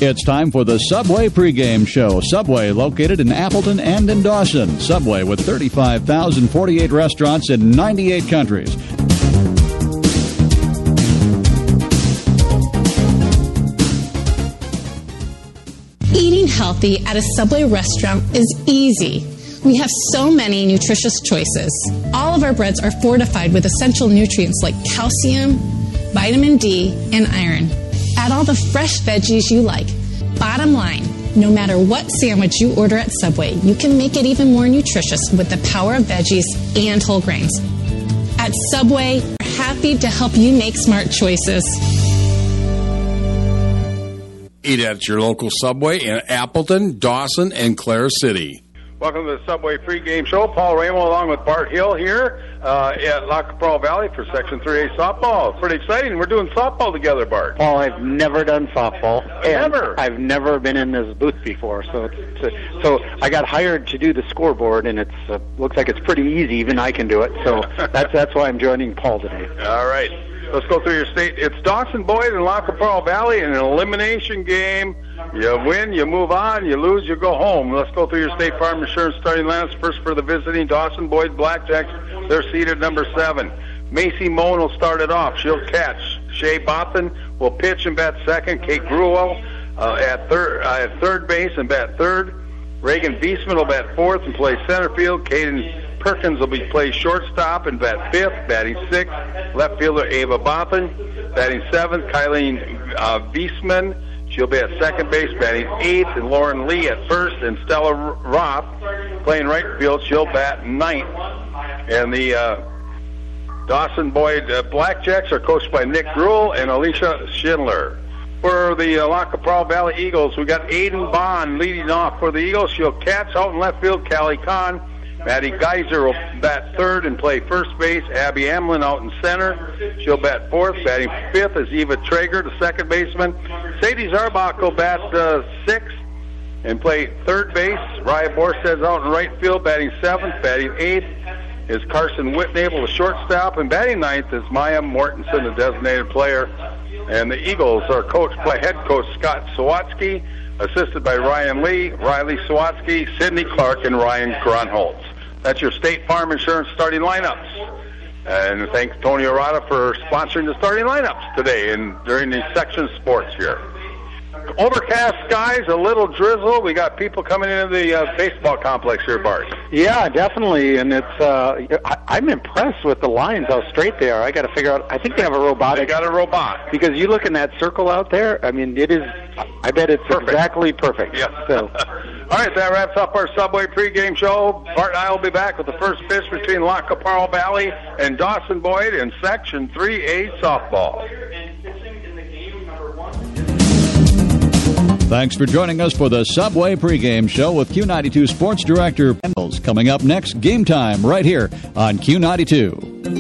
It's time for the Subway pregame show. Subway, located in Appleton and in Dawson. Subway with 35,048 restaurants in 98 countries. Eating healthy at a Subway restaurant is easy. We have so many nutritious choices. All of our breads are fortified with essential nutrients like calcium, vitamin D, and iron. Add all the fresh veggies you like. Bottom line, no matter what sandwich you order at Subway, you can make it even more nutritious with the power of veggies and whole grains. At Subway, we're happy to help you make smart choices. Eat at your local Subway in Appleton, Dawson, and Clare City. Welcome to the Subway pregame show. Paul Ramo along with Bart Hill here at La Capral Valley for Section 3A softball. It's pretty exciting. We're doing softball together, Bart. Paul, I've never done softball. Never? I've never been in this booth before. So I got hired to do the scoreboard, and it looks like it's pretty easy. Even I can do it. So that's why I'm joining Paul today. All right. Let's go through your state. It's Dawson Boyd and La Capral Valley in an elimination game. You win, you move on. You lose, you go home. Let's go through your State Farm Insurance starting lineups. First for the visiting Dawson Boyd Blackjacks. They're seated number 7. Macy Moan will start it off. She'll catch. Shay Bothan will pitch and bat second. Kate Gruel at third base and bat third. Reagan Beesman will bat fourth and play center field. Kaden Perkins will play shortstop and bat fifth. Batting sixth, left fielder Ava Bothan. Batting seventh, Kylene Beesman. She'll be at second base, batting eighth, and Lauren Lee at first, and Stella Roth playing right field. She'll bat ninth. And the Dawson Boyd Blackjacks are coached by Nick Gruel and Alicia Schindler. For the La Capral Valley Eagles, we got Aiden Bond leading off for the Eagles. She'll catch out in left field, Callie Kahn. Maddie Geiser will bat third and play first base. Abby Amlin out in center. She'll bat fourth. Batting fifth is Eva Traeger, the second baseman. Sadie Zarbach will bat sixth and play third base. Raya Borsted's out in right field, batting seventh. Batting eighth is Carson Whitnable, the shortstop. And batting ninth is Maya Mortensen, the designated player. And the Eagles are coached by head coach Scott Sawatsky, assisted by Ryan Lee, Riley Sawatsky, Sidney Clark, and Ryan Gronholtz. That's your State Farm Insurance starting lineups. And thanks Tony Arata for sponsoring the starting lineups today and during the section sports here. Overcast skies, a little drizzle. We got people coming into the baseball complex here, Bart. Yeah, definitely, and it's I'm impressed with the lines, how straight they are. I got to figure out. I think they have a robotic. They got a robot. Because you look in that circle out there. I mean, it is. I bet it's perfect. Exactly perfect. Yeah. So. All right, that wraps up our Subway pregame show. Bart and I will be back with the first pitch between La Capral Valley and Dawson Boyd in Section 3A softball. Thanks for joining us for the Subway pregame show with Q92 Sports Director Pendles. Coming up next, Game Time, right here on Q92.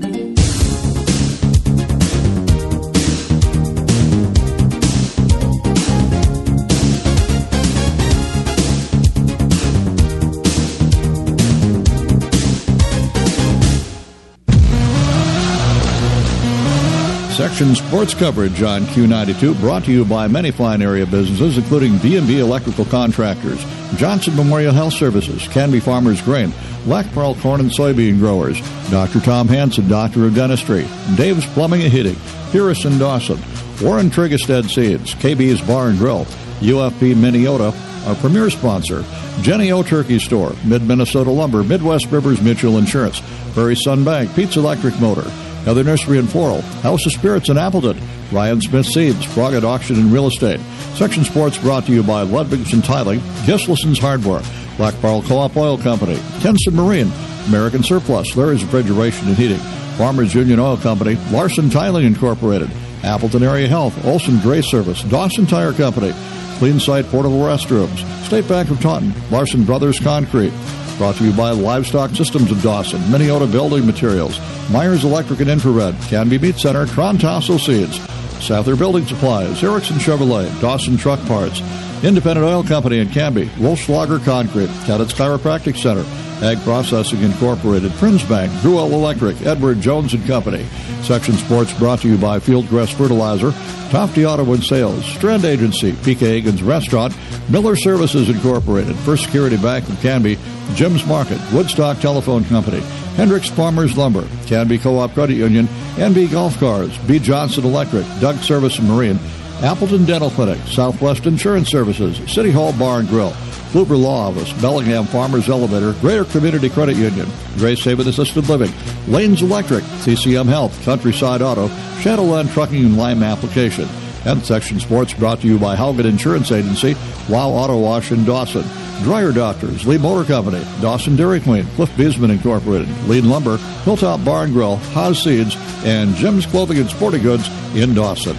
Section sports coverage on Q92 brought to you by many fine area businesses, including B&B Electrical Contractors, Johnson Memorial Health Services, Canby Farmers Grain, La Capral Corn and Soybean Growers, Dr. Tom Hansen, Doctor of Dentistry, Dave's Plumbing and Heating, Pearson Dawson, Warren Trigestead Seeds, KB's Bar and Grill, UFP Minneota, our premier sponsor, Jenny O Turkey Store, Mid-Minnesota Lumber, Midwest Rivers Mutual Insurance, Prairie Sun Bank, Pete's Electric Motor, Heather Nursery in Floral, House of Spirits in Appleton, Ryan Smith Seeds, Froggatt Auction and Real Estate. Section Sports brought to you by Ludwigson Tiling, Gislison's Hardware, Black Pearl Co-op Oil Company, Kenson Marine, American Surplus, Larry's Refrigeration and Heating, Farmers Union Oil Company, Larson Tiling Incorporated, Appleton Area Health, Olson Gray Service, Dawson Tire Company, Clean Site Portable Restrooms, State Bank of Taunton, Larson Brothers Concrete. Brought to you by Livestock Systems of Dawson, Minneota Building Materials, Myers Electric and Infrared, Canby Meat Center, Tron Tasso Seeds, Souther Building Supplies, Erickson Chevrolet, Dawson Truck Parts, Independent Oil Company in Canby, Wolfschlager Concrete, Cadets Chiropractic Center, Ag Processing Incorporated, Friends Bank, Gruel Electric, Edward Jones and Company. Section Sports brought to you by Fieldcrest Fertilizer, Tofty Auto and Sales, Strand Agency, P.K. Higgins Restaurant, Miller Services Incorporated, First Security Bank of Canby, Jim's Market, Woodstock Telephone Company, Hendricks Farmers Lumber, Canby Co-op Credit Union, NB Golf Cars, B. Johnson Electric, Doug Service and Marine, Appleton Dental Clinic, Southwest Insurance Services, City Hall Bar and Grill, Kluber Law Office, Bellingham Farmers Elevator, Greater Community Credit Union, Grace Haven Assisted Living, Lanes Electric, CCM Health, Countryside Auto, Shadowland Trucking and Lime Application, and Section Sports brought to you by Haugen Insurance Agency, Wow Auto Wash in Dawson, Dryer Doctors, Lee Motor Company, Dawson Dairy Queen, Cliff Beesman Incorporated, Lean Lumber, Hilltop Bar and Grill, Haas Seeds, and Jim's Clothing and Sporting Goods in Dawson.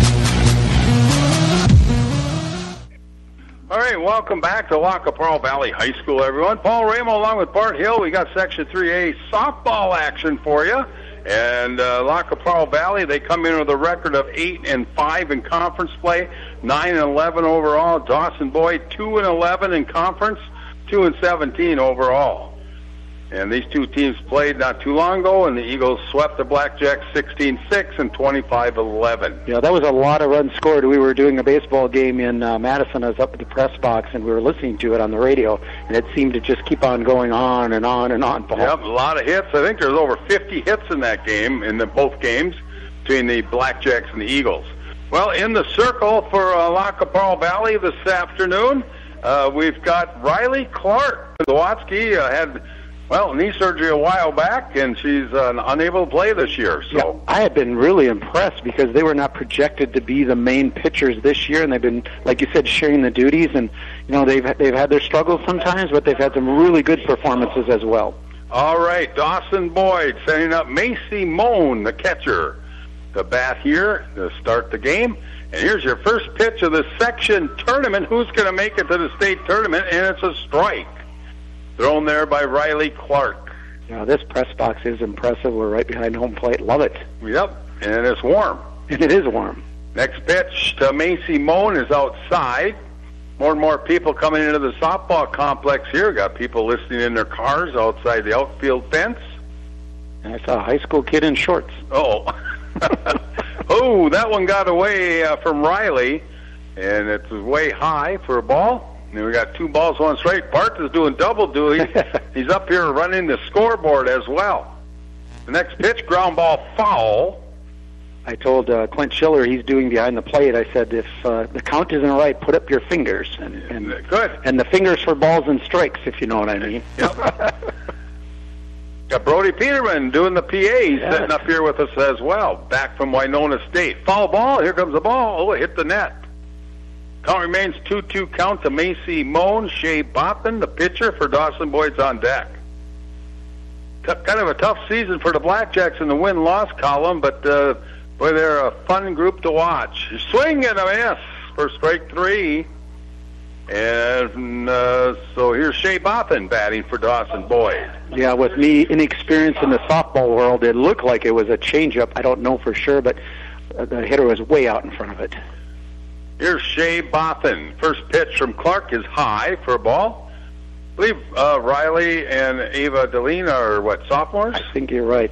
All right, welcome back to Lac La Pearl Valley High School, everyone. Paul Ramo along with Bart Hill. We got Section 3A softball action for you. And Lac La Pearl Valley, they come in with a record of 8-5 in conference play, 9-11 overall. Dawson Boyd 2-11 in conference, 2-17 overall. And these two teams played not too long ago, and the Eagles swept the Blackjacks 16-6 and 25-11. Yeah, that was a lot of runs scored. We were doing a baseball game in Madison. I was up at the press box, and we were listening to it on the radio, and it seemed to just keep on going on and on and on, Paul. Yep, a lot of hits. I think there's over 50 hits in that game, in both games, between the Blackjacks and the Eagles. Well, in the circle for Lac La Pearl Valley this afternoon, we've got Riley Clark. Zawatsky had knee surgery a while back, and she's unable to play this year. So yeah, I have been really impressed because they were not projected to be the main pitchers this year, and they've been, like you said, sharing the duties. And they've had their struggles sometimes, but they've had some really good performances as well. All right, Dawson Boyd sending up Macy Moan, the catcher, to bat here to start the game. And here's your first pitch of the section tournament. Who's going to make it to the state tournament? And it's a strike. Thrown there by Riley Clark. Yeah, this press box is impressive. We're right behind home plate. Love it. Yep, and it's warm. And it is warm. Next pitch to Macy Moan is outside. More and more people coming into the softball complex here. Got people listening in their cars outside the outfield fence. And I saw a high school kid in shorts. Oh. Oh, that one got away from Riley, and it's way high for a ball. And we got 2 balls, 1 strike. Bart is doing double duty. He's up here running the scoreboard as well. The next pitch, ground ball foul. I told Clint Schiller, he's doing behind the plate, I said, if the count isn't right, put up your fingers. And good. And the fingers for balls and strikes, if you know what I mean. Yep. Got Brody Peterman doing the PA. He's sitting up here with us as well, back from Winona State. Foul ball. Here comes the ball. Oh, it hit the net. Count remains 2-2 count to Macy Moan. Shea Botham, the pitcher for Dawson Boyd's on deck. Kind of a tough season for the Blackjacks in the win-loss column, but boy, they're a fun group to watch. Swing and a miss for strike 3. And so here's Shea Botham batting for Dawson Boyd. Yeah, with me inexperienced in the softball world, it looked like it was a changeup. I don't know for sure, but the hitter was way out in front of it. Here's Shea Botham. First pitch from Clark is high for a ball. I believe Riley and Ava Deline are, sophomores? I think you're right.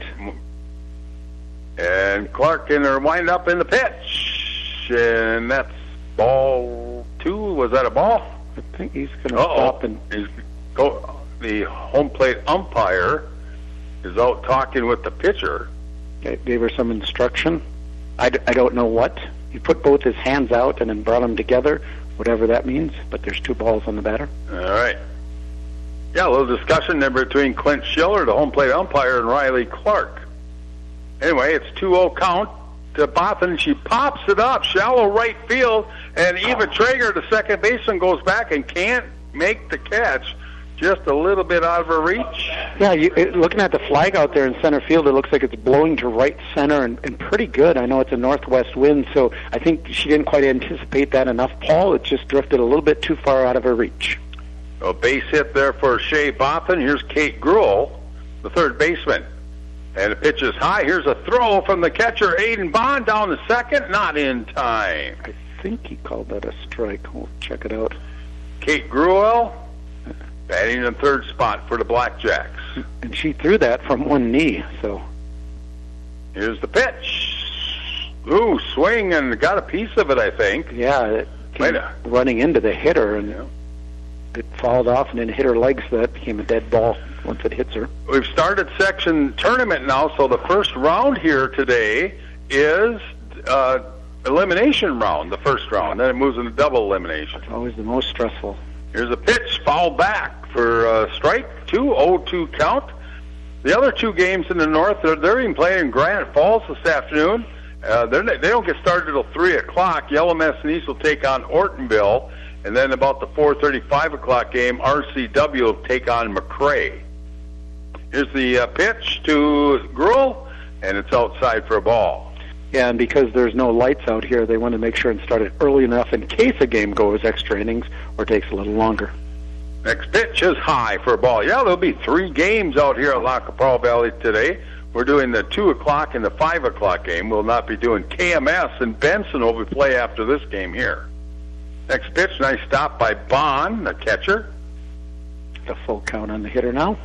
And Clark in her wind-up in the pitch. And that's ball 2. Was that a ball? I think he's going to stop. The home plate umpire is out talking with the pitcher. Gave her some instruction. I don't know what. He put both his hands out and then brought them together, whatever that means, but there's 2 balls on the batter. All right. Yeah, a little discussion there between Clint Schiller, the home plate umpire, and Riley Clark. Anyway, it's 2-0 count to Botham. She pops it up, shallow right field, and Eva Traeger, the second baseman, goes back and can't make the catch. Just a little bit out of her reach. Yeah, looking at the flag out there in center field, it looks like it's blowing to right center and pretty good. I know it's a northwest wind, so I think she didn't quite anticipate that enough, Paul. It just drifted a little bit too far out of her reach. A base hit there for Shea Botham. Here's Kate Gruel, the third baseman. And the pitch is high. Here's a throw from the catcher, Aiden Bond, down the second. Not in time. I think he called that a strike. We'll check it out. Kate Gruel batting in third spot for the Blackjacks. And she threw that from one knee, so. Here's the pitch. Ooh, swing and got a piece of it, I think. Yeah, it came running into the hitter, and it fouled off and then hit her legs, so that became a dead ball once it hits her. We've started section tournament now, so the first round here today is elimination round, the first round. Then it moves into double elimination. It's always the most stressful. Here's a pitch, foul back for strike 2, 0-2 count. The other two games in the north, they're even playing in Granite Falls this afternoon. They don't get started until 3 o'clock. Yellow Messinese will take on Ortonville, and then about the 4:30, 5 o'clock game, RCW will take on McRae. Here's the pitch to Gruel, and it's outside for a ball. Yeah, and because there's no lights out here, they want to make sure and start it early enough in case a game goes extra innings or takes a little longer. Next pitch is high for a ball. Yeah, there'll be 3 games out here at La Capral Valley today. We're doing the 2 o'clock and the 5 o'clock game. We'll not be doing KMS, and Benson will play after this game here. Next pitch, nice stop by Bond, the catcher. The full count on the hitter now.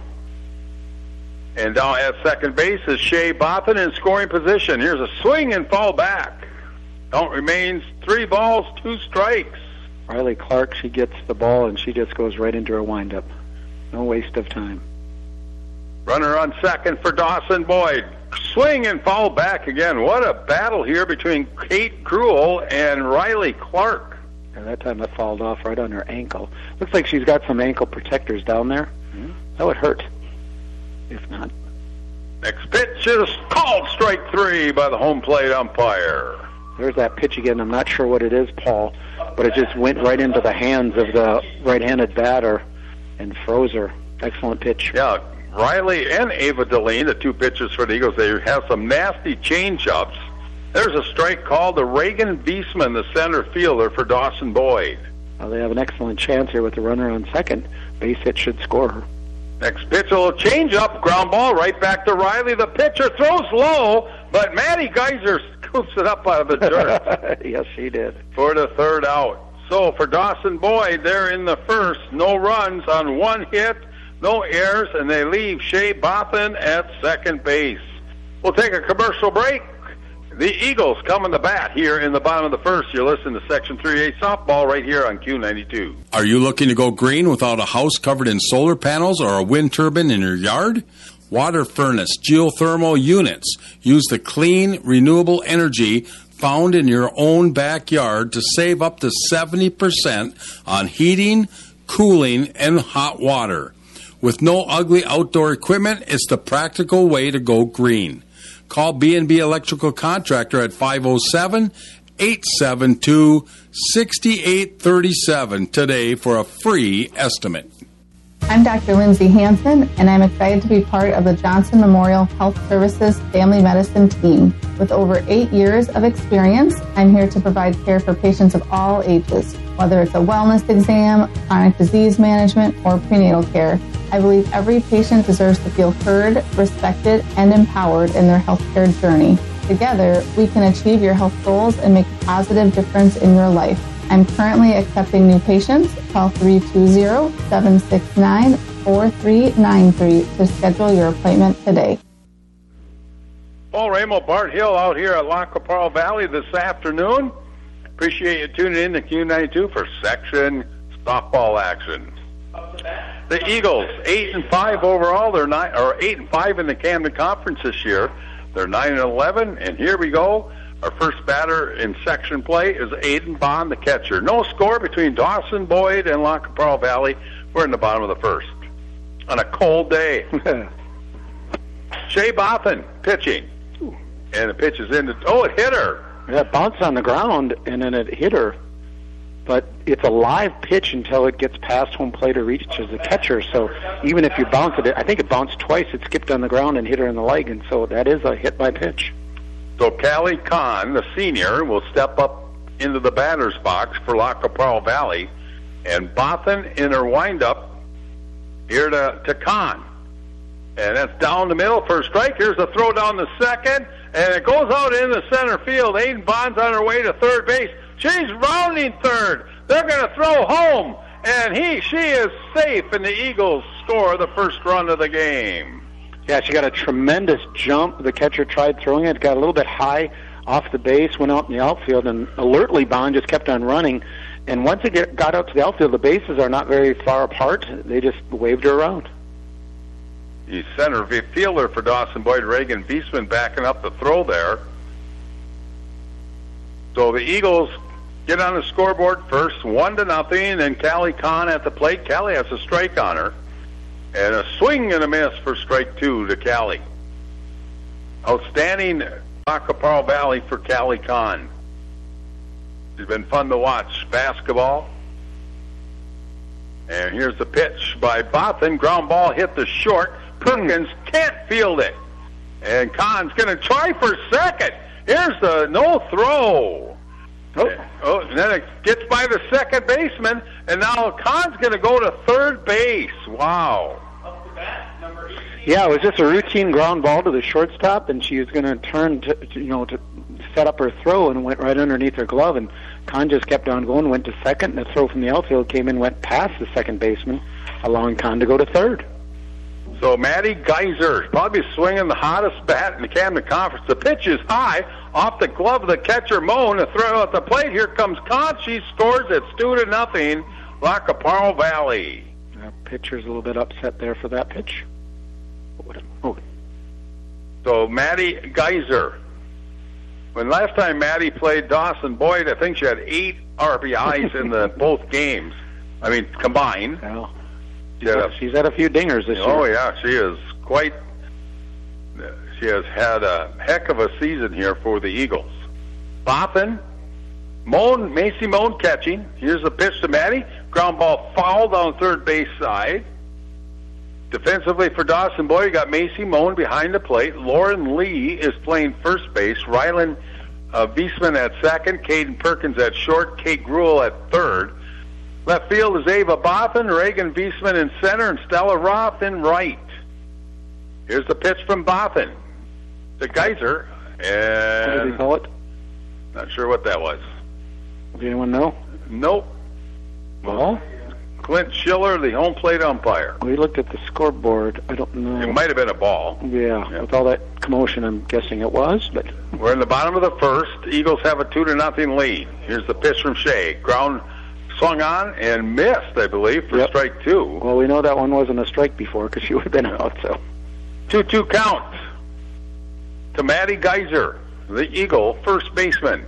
And down at second base is Shea Boffin in scoring position. Here's a swing and fall back. Count remains 3 balls, 2 strikes. Riley Clark, she gets the ball and she just goes right into her windup. No waste of time. Runner on second for Dawson Boyd. Swing and fall back again. What a battle here between Kate Gruel and Riley Clark. And that time it fouled off right on her ankle. Looks like she's got some ankle protectors down there. That would hurt, if not. Next pitch is called strike 3 by the home plate umpire. There's that pitch again. I'm not sure what it is, Paul, but it just went right into the hands of the right-handed batter and froze her. Excellent pitch. Yeah, Riley and Ava Deline, the 2 pitchers for the Eagles, they have some nasty change-ups. There's a strike called to Reagan Beesman, the center fielder for Dawson Boyd. Well, they have an excellent chance here with the runner on second. Base hit should score her. Next pitch, a little change-up, ground ball right back to Riley. The pitcher throws low, but Maddie Geiser scoops it up out of the dirt. Yes, she did. For the 3rd out. So for Dawson Boyd, they're in the first. No runs on 1 hit, no errors, and they leave Shea Boffin at second base. We'll take a commercial break. The Eagles come to bat here in the bottom of the first. You're listening to Section 3A Softball right here on Q92. Are you looking to go green without a house covered in solar panels or a wind turbine in your yard? Water furnace geothermal units use the clean, renewable energy found in your own backyard to save up to 70% on heating, cooling, and hot water. With no ugly outdoor equipment, it's the practical way to go green. Call B&B Electrical Contractor at 507-872-6837 today for a free estimate. I'm Dr. Lindsay Hansen, and I'm excited to be part of the Johnson Memorial Health Services Family Medicine team. With over 8 years of experience, I'm here to provide care for patients of all ages, whether it's a wellness exam, chronic disease management, or prenatal care. I believe every patient deserves to feel heard, respected, and empowered in their healthcare journey. Together, we can achieve your health goals and make a positive difference in your life. I'm currently accepting new patients. Call 320-769-4393 to schedule your appointment today. Paul Ramo, Bart Hill out here at La Capral Valley this afternoon. Appreciate you tuning in to Q92 for section softball action. The Eagles, 8-5 overall. They're 8-5 in the Camden Conference this year. They're 9-11, and here we go. Our first batter in section play is Aiden Bond, the catcher. No score between Dawson Boyd and La Capral Valley. We're in the bottom of the first on a cold day. Shea Boffin pitching, and the pitch is in. It hit her. Yeah, it bounced on the ground, and then it hit her. But it's a live pitch until it gets past home plate or reaches the catcher. So even if you bounce it, I think it bounced twice. It skipped on the ground and hit her in the leg, and so that is a hit by pitch. So Callie Kahn, the senior, will step up into the batter's box for La Capral Valley, and Boffin in her windup here to Kahn. And that's down the middle for a strike. Here's a throw down the second, and it goes out in the center field. Aiden Bond's on her way to third base. She's rounding third. They're going to throw home, and she is safe, and the Eagles score the first run of the game. Yeah, she got a tremendous jump. The catcher tried throwing it, got a little bit high off the base, went out in the outfield, and alertly Bond just kept on running. And once it got out to the outfield, the bases are not very far apart. They just waved her around. The center fielder for Dawson Boyd, Reagan Beesman, backing up the throw there. So the Eagles get on the scoreboard first, 1-0, and Callie Kahn at the plate. Callie has a strike on her. And a swing and a miss for strike 2 to Callie. Outstanding La Caparra Valley for Callie Kahn. It's been fun to watch basketball. And here's the pitch by Bothan. Ground ball hit the short. Perkins can't field it. And Kahn's going to try for second. Here's the no throw. And then it gets by the second baseman. And now Kahn's going to go to third base. Wow. Yeah, it was just a routine ground ball to the shortstop, and she was going to turn to set up her throw, and went right underneath her glove. And Kahn just kept on going, went to second, and the throw from the outfield came in, went past the second baseman, allowing Kahn to go to third. So Maddie Geyser, probably swinging the hottest bat in the Camden Conference. The pitch is high, off the glove of the catcher Moan. The throw at the plate. Here comes Kahn. She scores. It's 2-0. La Caparra Valley. The pitcher's a little bit upset there for that pitch. So Maddie Geyser. When last time Maddie played Dawson Boyd, I think she had 8 RBIs in the both games. I mean, combined. Well, she's had a few dingers this year. Oh, yeah, she is quite... She has had a heck of a season here for the Eagles. Bothan, Macy Moan catching. Here's the pitch to Maddie. Ground ball fouled on third base side. Defensively for Dawson Boyd, you got Macy Moan behind the plate. Lauren Lee is playing first base. Rylan Beesman at second. Caden Perkins at short. Kate Gruel at third. Left field is Ava Bothan, Reagan Beesman in center, and Stella Roth in right. Here's the pitch from Bothan to Geyser. And what did he call it? Not sure what that was. Does anyone know? Nope. Well, Clint Schiller, the home plate umpire. We looked at the scoreboard. I don't know. It might have been a ball. Yeah, with all that commotion, I'm guessing it was. But we're in the bottom of the first. Eagles have a 2-0 lead. Here's the pitch from Shea. Ground swung on and missed, I believe, for strike 2. Well, we know that one wasn't a strike before because she would have been out. So 2-2 count to Maddie Geyser, the Eagle first baseman.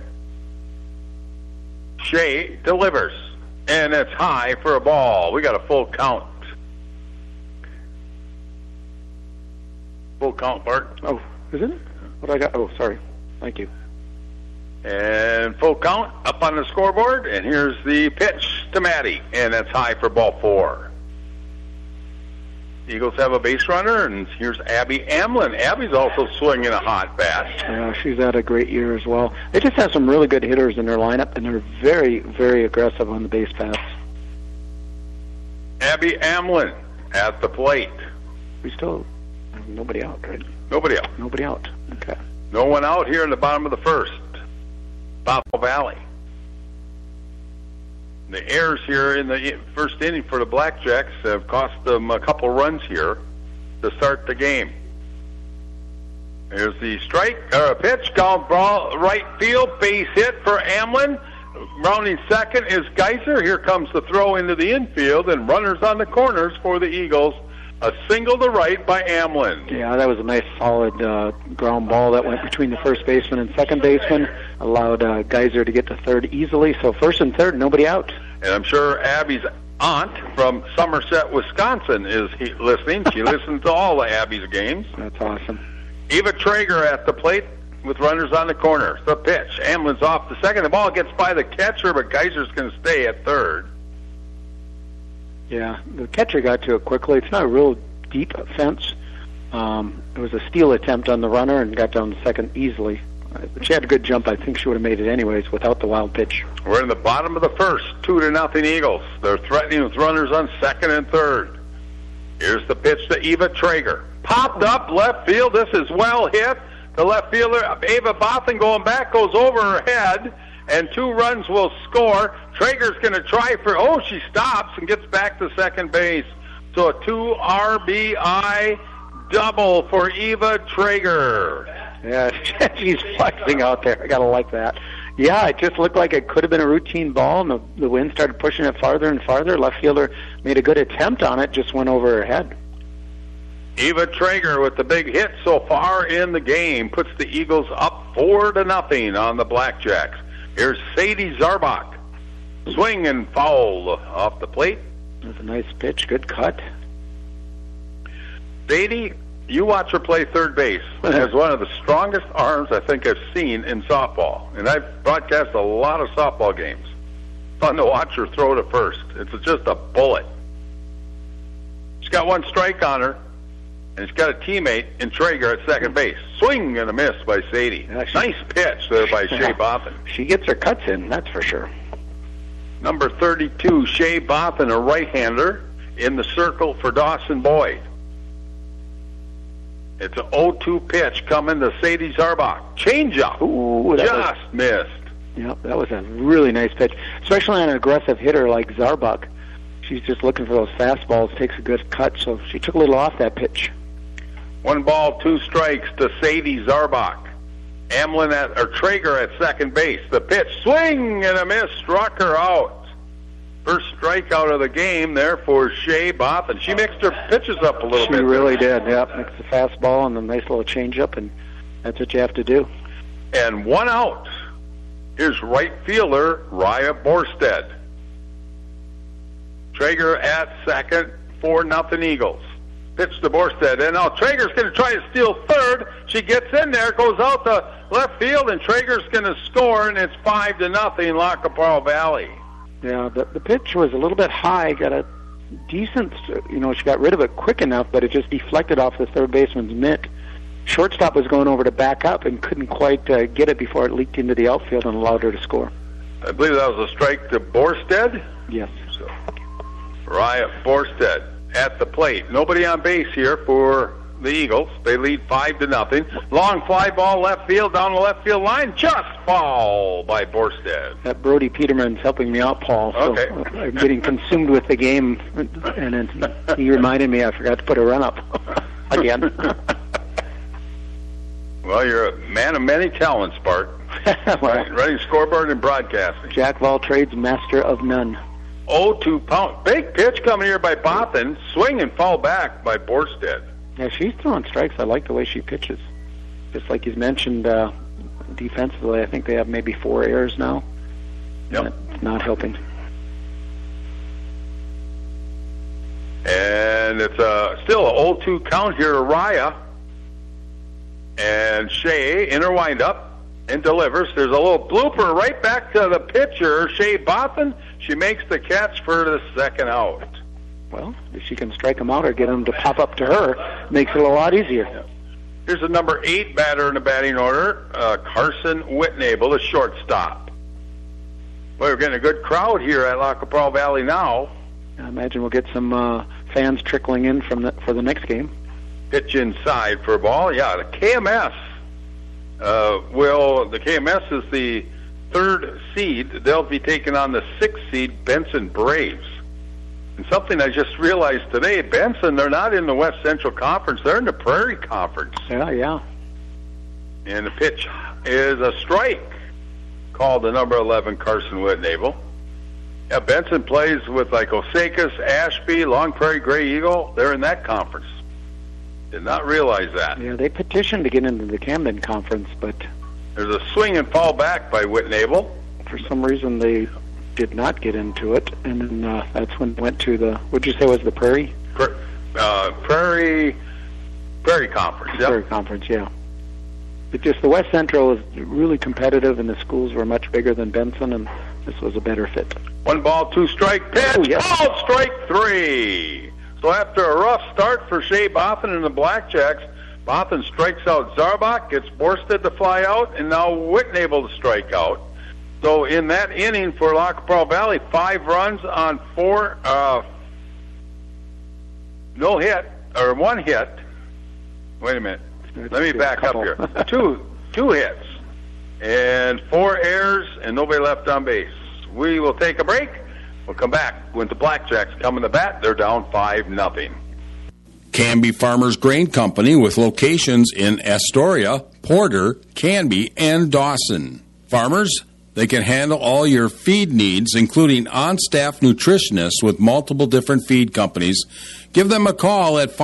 Shea delivers. And it's high for a ball. We got a full count. Full count, Bart. Oh, isn't it? What I got? Oh, sorry. Thank you. And full count up on the scoreboard. And here's the pitch to Maddie. And that's high for ball 4. Eagles have a base runner. And here's Abby Amlin. Abby's also swinging a hot bat. Yeah, she's had a great year as well. They just have some really good hitters in their lineup, and they're very, very aggressive on the base paths. Abby Amlin at the plate. We still have nobody out, right? Nobody out. Nobody out. Okay. No one out here in the bottom of the first. Bothell Valley. The errors here in the first inning for the Blackjacks have cost them a couple runs here to start the game. Here's the pitch, called ball, right field, base hit for Amlin. Rounding second is Geyser. Here comes the throw into the infield, and runners on the corners for the Eagles. A single to right by Amlin. Yeah, that was a nice, solid ground ball that went between the first baseman and second baseman. Allowed Geyser to get to third easily. So first and third, nobody out. And I'm sure Abby's aunt from Somerset, Wisconsin is listening. She listens to all of Abby's games. That's awesome. Eva Traeger at the plate with runners on the corner. The pitch. Amlin's off the second. The ball gets by the catcher, but Geyser's going to stay at third. Yeah, the catcher got to it quickly. It's not a real deep fence. It was a steal attempt on the runner and got down to second easily. If she had a good jump, I think she would have made it anyways without the wild pitch. We're in the bottom of the first, 2-0 Eagles. They're threatening with runners on second and third. Here's the pitch to Eva Traeger. Popped up left field. This is well hit. The left fielder, Ava Bothan, going back, goes over her head, and 2 runs will score. Traeger's going to try for, she stops and gets back to second base. So a 2 RBI double for Eva Traeger. Yeah, she's flexing out there. I gotta like that. Yeah, it just looked like it could have been a routine ball, and the wind started pushing it farther and farther. Left fielder made a good attempt on it, just went over her head. Eva Traeger with the big hit so far in the game puts the Eagles up 4-0 on the Blackjacks. Here's Sadie Zarbach. Swing and foul off the plate. That's a nice pitch, good cut. Sadie, you watch her play third base. Has one of the strongest arms I think I've seen in softball. And I've broadcast a lot of softball games. Fun to watch her throw to first. It's just a bullet. She's got one strike on her, and she's got a teammate in Traeger at second base. Swing and a miss by Sadie. Yeah, nice pitch there by Shea Bothan. She gets her cuts in, that's for sure. Number 32, Shea Bothan, a right-hander, in the circle for Dawson Boyd. It's an 0-2 pitch coming to Sadie Zarbach. Changeup. Ooh, just missed. Yep, that was a really nice pitch, especially on an aggressive hitter like Zarbach. She's just looking for those fastballs, takes a good cut, so she took a little off that pitch. 1 ball, 2 strikes to Sadie Zarbach. Traeger at second base. The pitch, swing and a miss, struck her out. First strikeout of the game there for Shea Bothan. She mixed her pitches up a little bit. She really did, yep. Mixed the fastball and a nice little changeup, and that's what you have to do. And 1 out. Here's right fielder Raya Borstead. Traeger at second, 4-0 Eagles. Pitch to Borstead, and now Traeger's going to try to steal third. She gets in there, goes out to left field, and Traeger's going to score, and it's 5-0 La Capral Valley. Yeah, the pitch was a little bit high, got a decent, she got rid of it quick enough, but it just deflected off the third baseman's mitt. Shortstop was going over to back up and couldn't quite get it before it leaked into the outfield and allowed her to score. I believe that was a strike to Borstead. Yes. So, Raya Borstead at the plate. Nobody on base here for the Eagles. They lead 5-0. Long fly ball left field down the left field line. Just foul by Borstead. That Brody Peterman's helping me out, Paul. So okay. I'm getting consumed with the game, and he reminded me I forgot to put a run up again. Well, you're a man of many talents, Bart. Well, running scoreboard and broadcasting. Jack of all trades, master of none. 0-2 pound. Big pitch coming here by Bothan. Swing and fall back by Borstead. Yeah, she's throwing strikes. I like the way she pitches. Just like you mentioned, defensively, I think they have maybe 4 errors now. Yep. It's not helping. And it's still an 0-2 count here to Raya. And Shea in her windup and delivers. There's a little blooper right back to the pitcher, Shea Bothan. She makes the catch for the second out. Well, if she can strike them out or get them to pop up to her, makes it a lot easier. Yeah. Here's the number 8 batter in the batting order, Carson Whitnable, the shortstop. Well, we're getting a good crowd here at La Capral Valley now. I imagine we'll get some fans trickling in for the next game. Pitch inside for a ball. Yeah, the KMS. The KMS is the 3rd seed. They'll be taking on the 6th seed, Benson Braves. And something I just realized today, Benson, they're not in the West Central Conference. They're in the Prairie Conference. Yeah. And the pitch is a strike, called the number 11, Carson Whitnable. Yeah, Benson plays with like Osakis, Ashby, Long Prairie Gray Eagle. They're in that conference. Did not realize that. Yeah, they petitioned to get into the Camden Conference, but there's a swing and fall back by Whitnable. For some reason, they did not get into it, and then that's when it went to the, what'd you say was the Prairie? Prairie Conference, yeah. Prairie Conference, yeah. But just the West Central is really competitive, and the schools were much bigger than Benson, and this was a better fit. 1 ball, 2 strike pitch. Oh, yes. Called strike 3. So after a rough start for Shea Bothan and the Blackjacks, Bothan strikes out Zarbach, gets Borstead to fly out, and now Whitnable to strike out. So in that inning for La Capral Valley, 5 runs on 4, no hit, or 1 hit. Wait a minute. Let me back up here. Two hits, and 4 errors, and nobody left on base. We will take a break. We'll come back when the Blackjacks come in the bat. They're down 5-0. Canby Farmers Grain Company with locations in Astoria, Porter, Canby, and Dawson. Farmers, they can handle all your feed needs, including on-staff nutritionists with multiple different feed companies. Give them a call at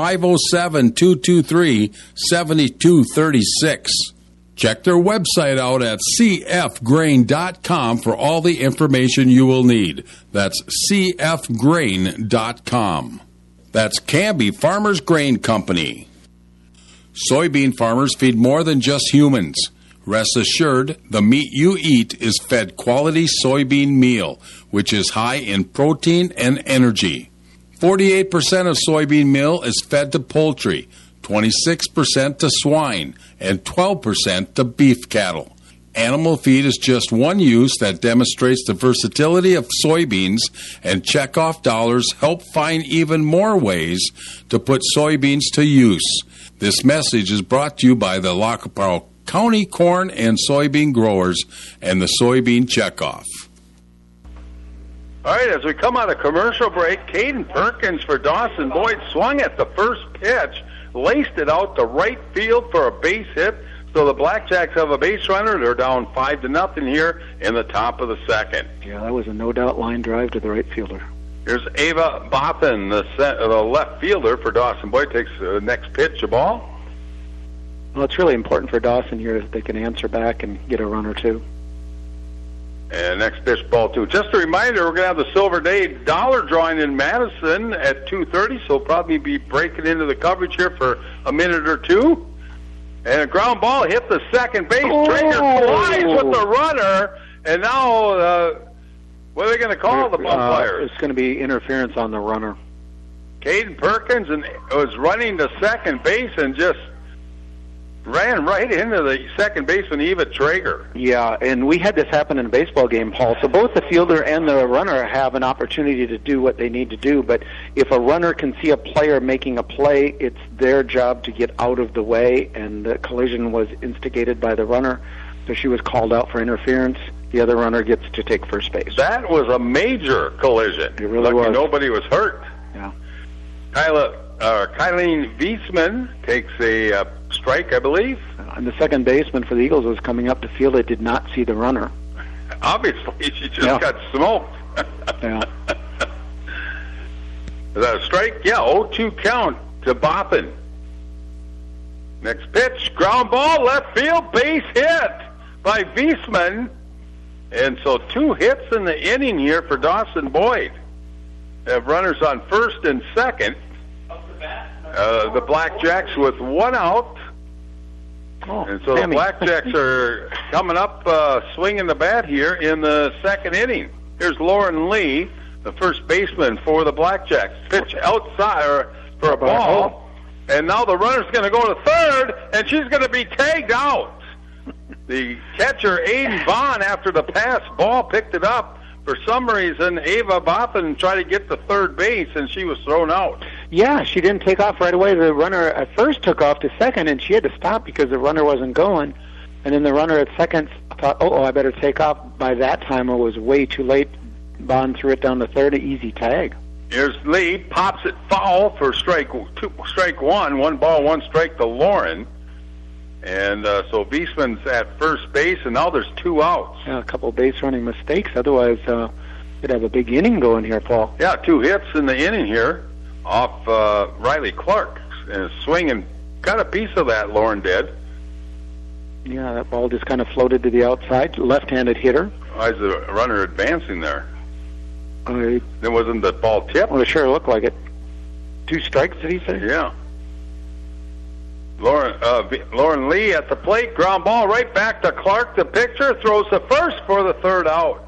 507-223-7236. Check their website out at cfgrain.com for all the information you will need. That's cfgrain.com. That's Canby Farmers Grain Company. Soybean farmers feed more than just humans. Rest assured, the meat you eat is fed quality soybean meal, which is high in protein and energy. 48% of soybean meal is fed to poultry, 26% to swine, and 12% to beef cattle. Animal feed is just one use that demonstrates the versatility of soybeans, and checkoff dollars help find even more ways to put soybeans to use. This message is brought to you by the Lackawanna County Corn and Soybean Growers and the Soybean Checkoff. All right, as we come out of commercial break, Caden Perkins for Dawson Boyd swung at the first pitch, laced it out to right field for a base hit. So the Blackjacks have a base runner. They're down 5-0 here in the top of the second. Yeah, that was a no-doubt line drive to the right fielder. Here's Ava Bothan, the left fielder for Dawson Boyd, takes the next pitch, a ball. Well, it's really important for Dawson here that they can answer back and get a run or two. And next pitch, ball 2. Just a reminder, we're going to have the Silver Day dollar drawing in Madison at 2:30, so we'll probably be breaking into the coverage here for a minute or two. And a ground ball hit the second base. Traeger flies with the runner, and now what are they going to call the umpires? It's going to be interference on the runner. Caden Perkins was running to second base and just ran right into the second baseman, Eva Traeger. Yeah, and we had this happen in a baseball game, Paul. So both the fielder and the runner have an opportunity to do what they need to do, but if a runner can see a player making a play, it's their job to get out of the way, and the collision was instigated by the runner, so she was called out for interference. The other runner gets to take first base. That was a major collision. It really was. Nobody was hurt. Yeah. Kylie Wiesman takes a strike, I believe. And the second baseman for the Eagles was coming up to field. They did not see the runner. Obviously, she just got smoked. Yeah. Is that a strike? Yeah, 0-2 count to Boffin. Next pitch, ground ball, left field, base hit by Wiesman. And so 2 hits in the inning here for Dawson Boyd. They have runners on first and second. The Blackjacks with 1 out. And so the Blackjacks are coming up swinging the bat here in the second inning. Here's Lauren Lee, the first baseman for the Blackjacks. Pitch outside for a ball. And now the runner's going to go to third, and she's going to be tagged out. The catcher, Aiden Vaughn, after the pass ball, picked it up. For some reason, Ava Boffin tried to get to third base, and she was thrown out. Yeah, she didn't take off right away. The runner at first took off to second, and she had to stop because the runner wasn't going. And then the runner at second thought, I better take off. By that time, it was way too late. Bond threw it down to third, an easy tag. Here's Lee, pops it foul for strike 1. 1 ball, 1 strike to Lauren. And so Wiesman's at first base, and now there's 2 outs. Yeah, a couple of base running mistakes. Otherwise, could have a big inning going here, Paul. Yeah, 2 hits in the inning here off Riley Clark. And swinging, got a piece of that, Lauren did. Yeah, that ball just kind of floated to the outside. Left-handed hitter. Why is the runner advancing there? It wasn't the ball tipped? Well, it sure looked like it. 2 strikes, did he say? Yeah. Lauren Lee at the plate, ground ball right back to Clark. The pitcher throws the first for the third out.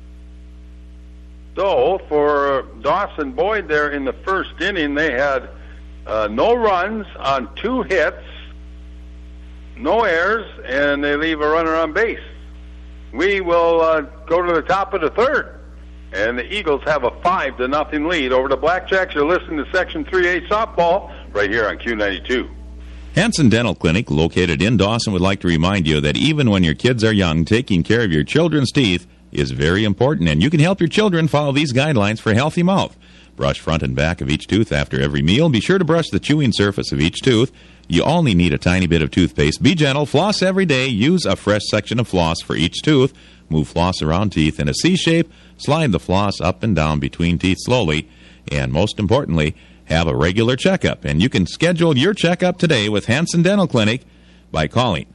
So for Dawson Boyd there in the first inning, they had no runs on 2 hits, no errors, and they leave a runner on base. We will go to the top of the third, and the Eagles have a 5-0 lead over the Blackjacks. You're listening to Section 3A softball right here on Q92. Hanson Dental Clinic, located in Dawson, would like to remind you that even when your kids are young, taking care of your children's teeth is very important, and you can help your children follow these guidelines for healthy mouth. Brush front and back of each tooth after every meal. Be sure to brush the chewing surface of each tooth. You only need a tiny bit of toothpaste. Be gentle. Floss every day. Use a fresh section of floss for each tooth. Move floss around teeth in a C shape. Slide the floss up and down between teeth slowly. And most importantly, have a regular checkup. And you can schedule your checkup today with Hansen Dental Clinic by calling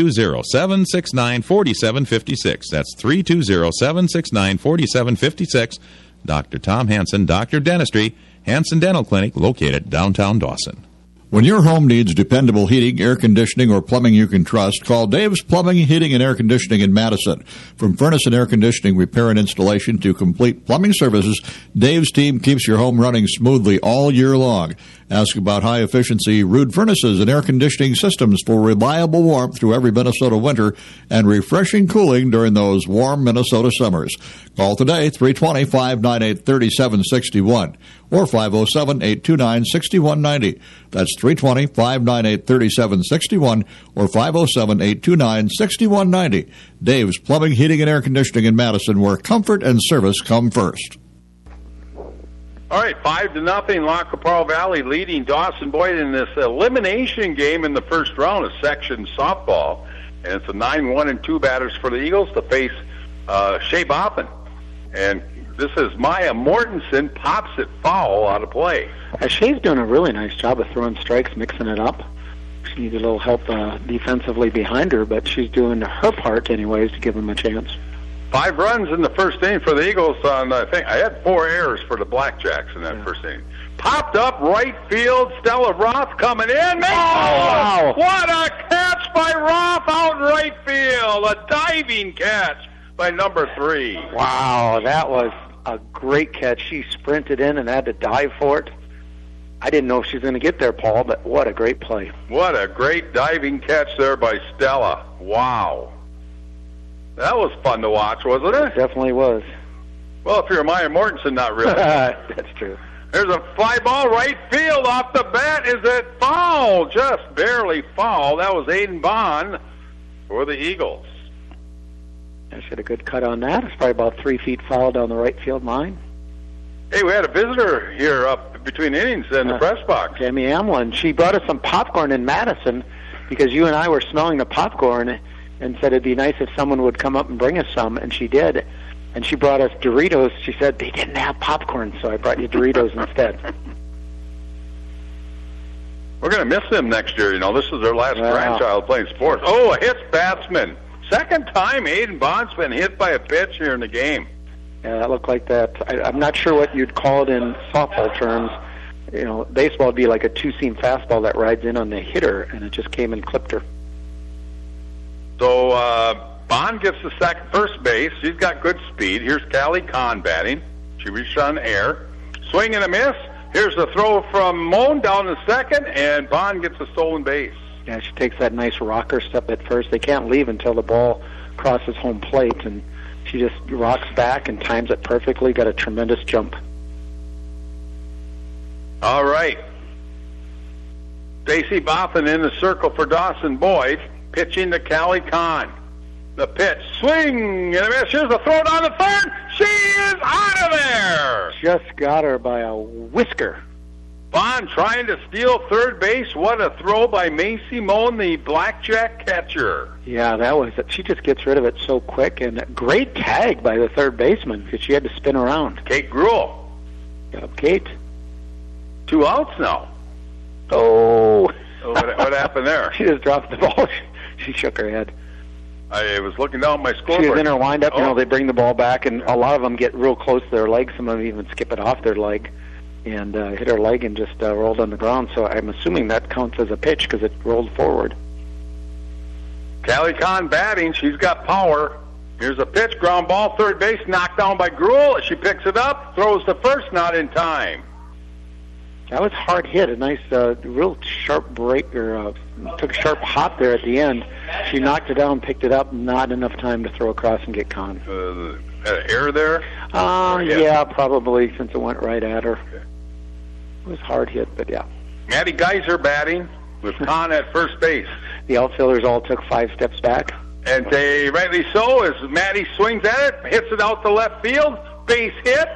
320-769-4756. That's 320-769-4756. Dr. Tom Hansen, Dr. Dentistry, Hansen Dental Clinic, located downtown Dawson. When your home needs dependable heating, air conditioning, or plumbing you can trust, call Dave's Plumbing, Heating, and Air Conditioning in Madison. From furnace and air conditioning repair and installation to complete plumbing services, Dave's team keeps your home running smoothly all year long. Ask about high-efficiency Ruud furnaces and air conditioning systems for reliable warmth through every Minnesota winter and refreshing cooling during those warm Minnesota summers. Call today, 320-598-3761 or 507-829-6190. That's 320-598-3761 or 507-829-6190. Dave's Plumbing, Heating, and Air Conditioning in Madison, where comfort and service come first. All right, 5-0, La Capral Valley leading Dawson Boyd in this elimination game in the first round of section softball. And it's a 9-1-2 batters for the Eagles to face Shea Boffin. And this is Maya Mortensen, pops it foul out of play. Shea's doing a really nice job of throwing strikes, mixing it up. She needs a little help defensively behind her, but she's doing her part anyways to give them a chance. 5 runs in the first inning for the Eagles. I had 4 errors for the Blackjacks in that first inning. Popped up right field. Stella Roth coming in. Wow! What a catch by Roth out in right field. A diving catch by number 3. Wow, that was a great catch. She sprinted in and had to dive for it. I didn't know if she was going to get there, Paul, but what a great play. What a great diving catch there by Stella. Wow. That was fun to watch, wasn't it? Definitely was. Well, if you're Maya Mortensen, not really. That's true. There's a fly ball right field off the bat. Is it foul? Just barely foul. That was Aiden Bond for the Eagles. I should have a good cut on that. It's probably about 3 feet foul down the right field line. Hey, we had a visitor here up between innings in the press box. Jamie Amlin. She brought us some popcorn in Madison because you and I were smelling the popcorn and said it'd be nice if someone would come up and bring us some, and she did. And she brought us Doritos. She said they didn't have popcorn, so I brought you Doritos instead. We're going to miss them next year. You know, this is their last grandchild playing sports. Oh, a hits batsman. Second time Aiden Bond's been hit by a pitch here in the game. Yeah, that looked like that. I'm not sure what you'd call it in softball terms. You know, baseball would be like a two-seam fastball that rides in on the hitter, and it just came and clipped her. So Bond gets the first base. She's got good speed. Here's Callie Kahn batting. She reached on air. Swing and a miss. Here's the throw from Moan down to second, and Bond gets a stolen base. Yeah, she takes that nice rocker step at first. They can't leave until the ball crosses home plate, and she just rocks back and times it perfectly. Got a tremendous jump. All right. Stacey Boffin in the circle for Dawson Boyd. Pitching to Callie Kahn. The pitch, swing, and a miss. Here's the throw down the third. She is out of there. Just got her by a whisker. Bond trying to steal third base. What a throw by Macy Moan, the blackjack catcher. Yeah, that was it. She just gets rid of it so quick, and a great tag by the third baseman because she had to spin around. Kate Gruel. Yep, Kate. 2 outs now. Oh. What happened there? She just dropped the ball. She shook her head. I was looking down at my scoreboard. She was in her windup. You know, they bring the ball back, and a lot of them get real close to their leg. Some of them even skip it off their leg and hit her leg and just rolled on the ground. So I'm assuming that counts as a pitch because it rolled forward. Callie Kahn batting. She's got power. Here's a pitch, ground ball, third base, knocked down by Gruel. She picks it up, throws the first, not in time. That was hard hit. A nice, real sharp break, or took a sharp hop there at the end. She knocked it down, picked it up, not enough time to throw across and get Kahn. Error there? Yeah, probably, since it went right at her. Okay. It was hard hit, but yeah. Maddie Geiser batting with Kahn at first base. The outfielders all took 5 steps back. And rightly so, as Maddie swings at it, hits it out to left field, base hit.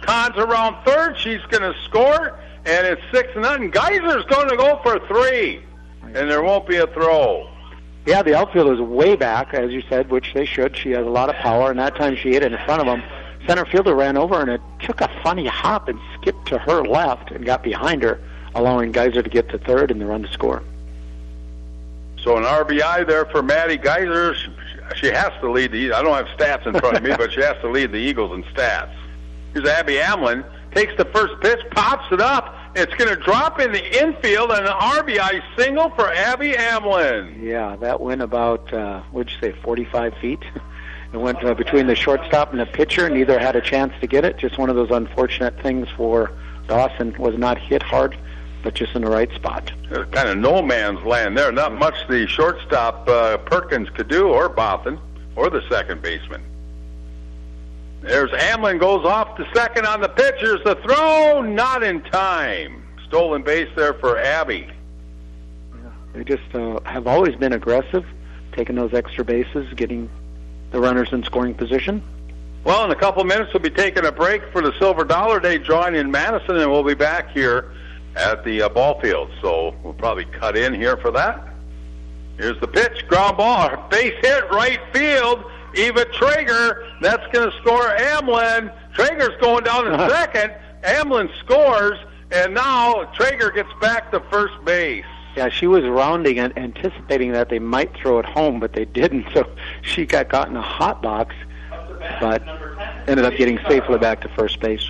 Con's around third. She's going to score, and it's 6-0. Geyser's going to go for 3, and there won't be a throw. Yeah, the outfield is way back, as you said, which they should. She has a lot of power, and that time she hit it in front of them. Center fielder ran over, and it took a funny hop and skipped to her left and got behind her, allowing Geyser to get to third and the run to score. So an RBI there for Maddie Geyser. She has to lead the. I don't have stats in front of me, but she has to lead the Eagles in stats. Here's Abby Amlin. Takes the first pitch, pops it up. It's going to drop in the infield, and an RBI single for Abby Amlin. Yeah, that went about, what'd you say, 45 feet? It went between the shortstop and the pitcher. Neither had a chance to get it. Just one of those unfortunate things for Dawson. Was not hit hard, but just in the right spot. Kind of no man's land there. Not much the shortstop Perkins could do, or Bothan, or the second baseman. There's Amlin, goes off to second on the pitchers. The throw, not in time. Stolen base there for Abby. Yeah, they just have always been aggressive, taking those extra bases, getting the runners in scoring position. Well, in a couple of minutes, we'll be taking a break for the Silver Dollar Day drawing in Madison, and we'll be back here at the ball field. So we'll probably cut in here for that. Here's the pitch, ground ball, base hit, right field. Eva Traeger, that's going to score Amlin. Traeger's going down to second. Amlin scores, and now Traeger gets back to first base. Yeah, she was rounding and anticipating that they might throw it home, but they didn't, so she got caught in a hot box, but ended up getting safely back to first base.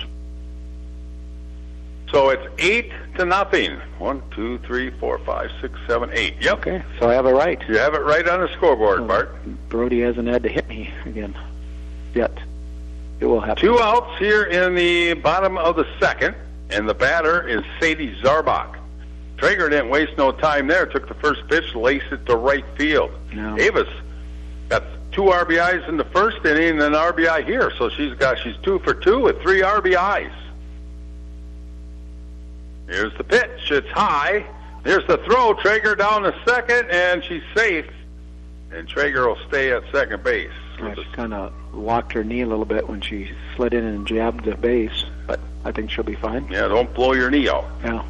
So it's 8-0. 1, 2, 3, 4, 5, 6, 7, 8. Yep. Okay, so I have it right. You have it right on the scoreboard, Bart. Brody hasn't had to hit me again yet. It will happen. 2 outs here in the bottom of the second, and the batter is Sadie Zarbach. Traeger didn't waste no time there. Took the first pitch, laced it to right field. No. Avis got 2 RBIs in the first inning and an RBI here, so she's 2 for 2 with 3 RBIs. Here's the pitch. It's high. Here's the throw. Traeger down to second, and she's safe. And Traeger will stay at second base. Yeah, she kind of locked her knee a little bit when she slid in and jabbed the base, but I think she'll be fine. Yeah, don't blow your knee out. Yeah.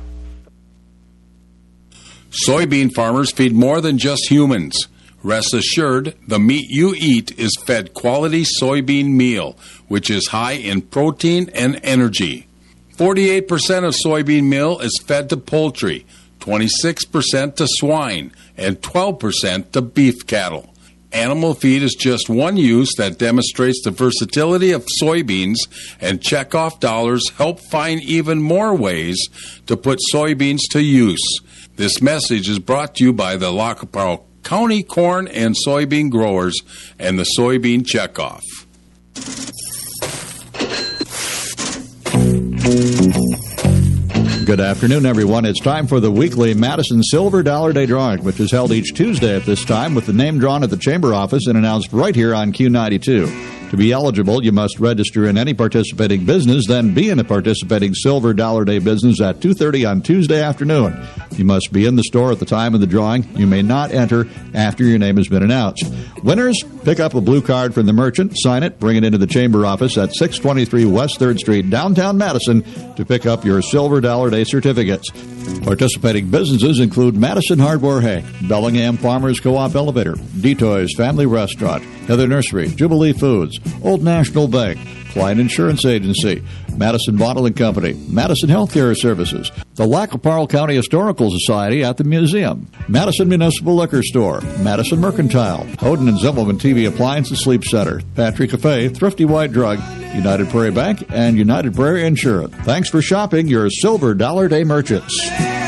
Soybean farmers feed more than just humans. Rest assured, the meat you eat is fed quality soybean meal, which is high in protein and energy. 48% of soybean meal is fed to poultry, 26% to swine, and 12% to beef cattle. Animal feed is just one use that demonstrates the versatility of soybeans, and checkoff dollars help find even more ways to put soybeans to use. This message is brought to you by the Lackawanna County Corn and Soybean Growers and the Soybean Checkoff. Good afternoon, everyone. It's time for the weekly Madison Silver Dollar Day drawing, which is held each Tuesday at this time with the name drawn at the Chamber office and announced right here on Q92. To be eligible, you must register in any participating business, then be in a participating Silver Dollar Day business at 2:30 on Tuesday afternoon. You must be in the store at the time of the drawing. You may not enter after your name has been announced. Winners, pick up a blue card from the merchant, sign it, bring it into the Chamber office at 623 West 3rd Street, downtown Madison, to pick up your Silver Dollar Day certificates. Participating businesses include Madison Hardware Hay, Bellingham Farmers Co-op Elevator, D-Toys Family Restaurant, Heather Nursery, Jubilee Foods, Old National Bank, Klein Insurance Agency, Madison Bottling Company, Madison Healthcare Services, the Lackawanna County Historical Society at the Museum, Madison Municipal Liquor Store, Madison Mercantile, Hoden and Zimmelman TV Appliance and Sleep Center, Pantry Cafe, Thrifty White Drug, United Prairie Bank, and United Prairie Insurance. Thanks for shopping your Silver Dollar Day merchants.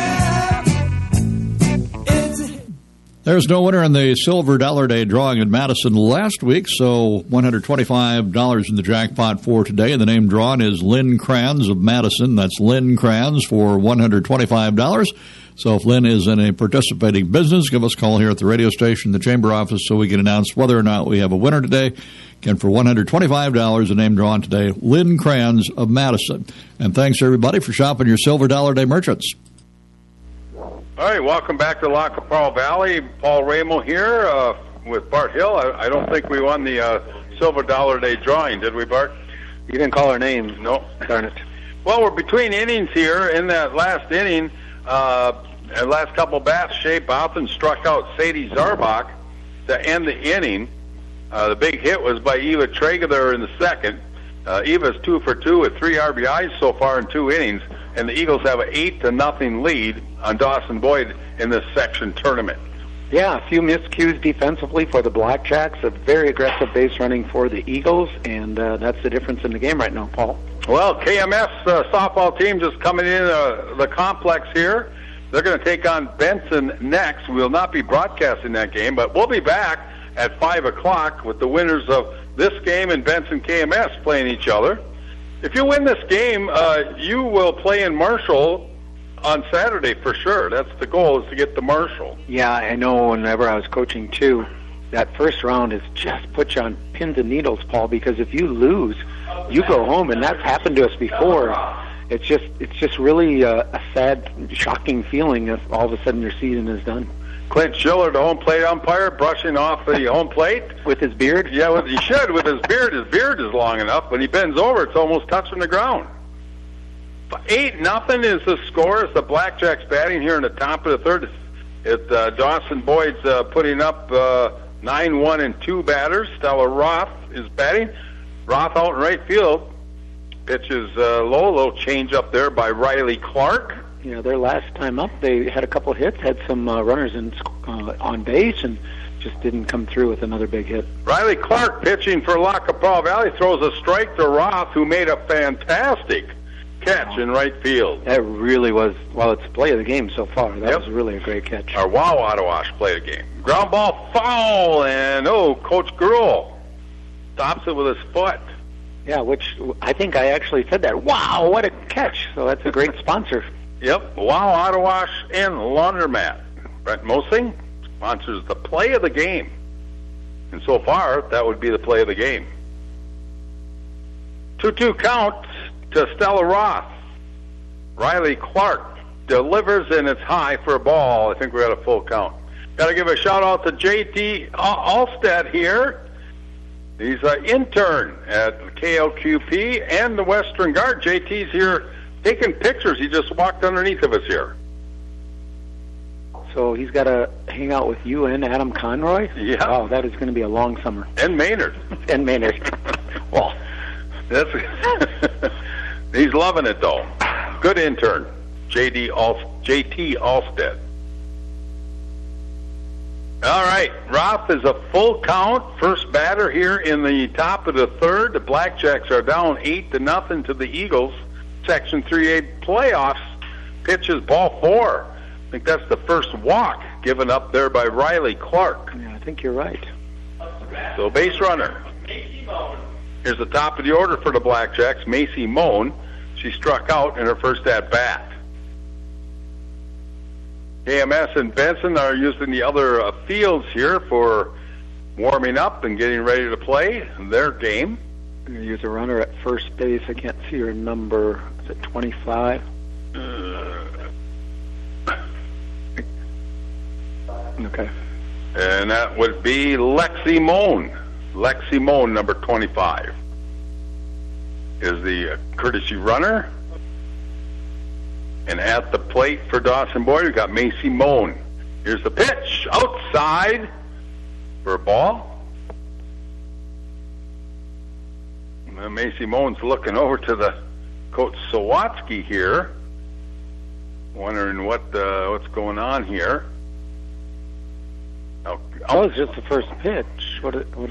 There's no winner in the Silver Dollar Day drawing in Madison last week, so $125 in the jackpot for today. And the name drawn is Lynn Kranz of Madison. That's Lynn Kranz for $125. So if Lynn is in a participating business, give us a call here at the radio station, the Chamber office, so we can announce whether or not we have a winner today. Again, for $125, the name drawn today, Lynn Kranz of Madison. And thanks, everybody, for shopping your Silver Dollar Day merchants. All right, welcome back to Lackawanna Valley. Paul Ramo here with Bart Hill. I don't think we won the Silver Dollar Day drawing, did we, Bart? You didn't call her name. No. Darn it. Well, we're between innings here. In that last inning, the last couple bats, Shea Bouthan struck out Sadie Zarbach to end the inning. The big hit was by Eva Traeger there in the second. Eva's 2 for 2 with 3 RBIs so far in 2 innings, and the Eagles have an 8-0 lead on Dawson Boyd in this section tournament. Yeah, a few miscues defensively for the Blackjacks, a very aggressive base running for the Eagles, and that's the difference in the game right now, Paul. Well, KMS softball team just coming in the complex here. They're going to take on Benson next. We will not be broadcasting that game, but we'll be back at 5 o'clock with the winners of this game and Benson KMS playing each other. If you win this game, you will play in Marshall on Saturday for sure. That's the goal, is to get to Marshall. Yeah, I know whenever I was coaching too, that first round is just put you on pins and needles, Paul, because if you lose, you go home, and that's happened to us before. It's just really a sad, shocking feeling if all of a sudden your season is done. Clint Schiller, the home plate umpire, brushing off the home plate. With his beard? Yeah, he should with his beard. His beard is long enough. When he bends over, it's almost touching the ground. 8-0 is the score as the Blackjacks batting here in the top of the third. Dawson Boyd's putting up 9-1 and 2 batters. Stella Roth is batting. Roth out in right field. Pitches low, little change up there by Riley Clark. Yeah, their last time up, they had a couple of hits, had some runners on base, and just didn't come through with another big hit. Riley Clark pitching for La Capral Valley throws a strike to Roth, who made a fantastic catch in right field. That really was, well, it's play of the game so far. That was really a great catch. Our Wow Ottawash play of the game. Ground ball foul, and Coach Gruel stops it with his foot. Yeah, which I think I actually said that. Wow, what a catch. So that's a great sponsor. Yep, Wow Ottawash and Laundromat. Brent Mosing sponsors the play of the game. And so far, that would be the play of the game. 2-2 count to Stella Roth. Riley Clark delivers, and it's high for a ball. I think we're at a full count. Got to give a shout-out to J.T. Alstead here. He's an intern at KLQP and the Western Guard. JT's here taking pictures. He just walked underneath of us here. So he's got to hang out with you and Adam Conroy? Yeah. Wow, that is going to be a long summer. And Maynard. And Maynard. Well, he's loving it, though. Good intern, J.T. Alstead. All right, Roth is a full count. First batter here in the top of the third. The Blackjacks are down 8-0 to the Eagles. Section 3A playoffs. Pitches ball 4. I think that's the first walk given up there by Riley Clark. Yeah, I think you're right. So base runner. Here's the top of the order for the Blackjacks, Macy Moan. She struck out in her first at-bat. KMS and Benson are using the other fields here for warming up and getting ready to play their game. I'm going to use a runner at first base. I can't see her number. Is it 25? Okay. And that would be Lexi Moan. Lexi Moan, number 25, is the courtesy runner. And at the plate for Dawson Boyd, we've got Macy Moan. Here's the pitch. Outside for a ball. And Macy Moan's looking over to the Coach Sawatsky here, wondering what's going on here. That was just the first pitch.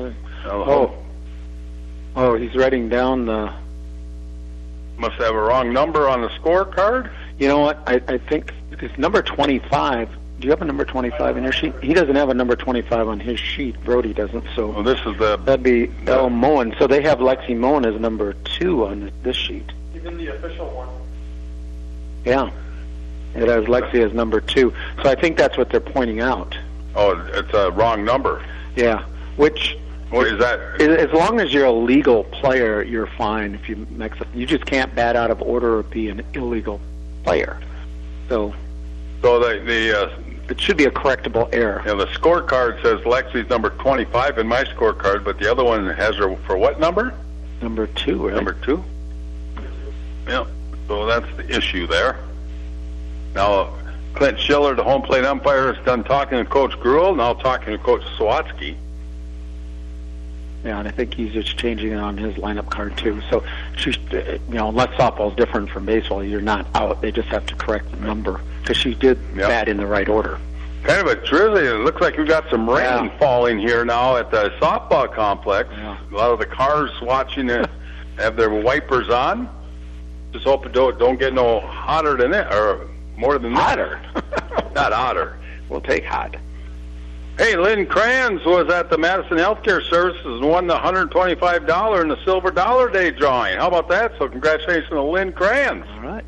Oh, he's writing down the... Must have a wrong number on the scorecard. You know what? I think it's number 25. Do you have a number 25 in your sheet? He doesn't have a number 25 on his sheet. Brody doesn't. So well, this is that'd be Elle Moen. So they have Lexi Moan as number 2 on this sheet. Even the official one. Yeah, it has Lexi as number 2. So I think that's what they're pointing out. Oh, it's a wrong number. Yeah, which... What is that? As long as you're a legal player, you're fine. If you mix up, you just can't bat out of order or be an illegal player. So it should be a correctable error. Yeah, the scorecard says Lexi's number 25 in my scorecard, but the other one has her for what number? Number 2, right? Number 2? Yep. So that's the issue there. Now, Clint Schiller, the home plate umpire, is done talking to Coach Gruel, now talking to Coach Sawatsky. Yeah, and I think he's just changing it on his lineup card, too. So, unless softball's different from baseball, you're not out. They just have to correct the number, because she did bat in the right order. Kind of a drizzly. It looks like we've got some rain falling here now at the softball complex. Yeah. A lot of the cars watching it have their wipers on. Just hope it don't get no hotter than it, or more than hotter. Not hotter. We'll take hot. Hey, Lynn Kranz was at the Madison Healthcare Services and won the $125 in the Silver Dollar Day drawing. How about that? So congratulations to Lynn Kranz. All right.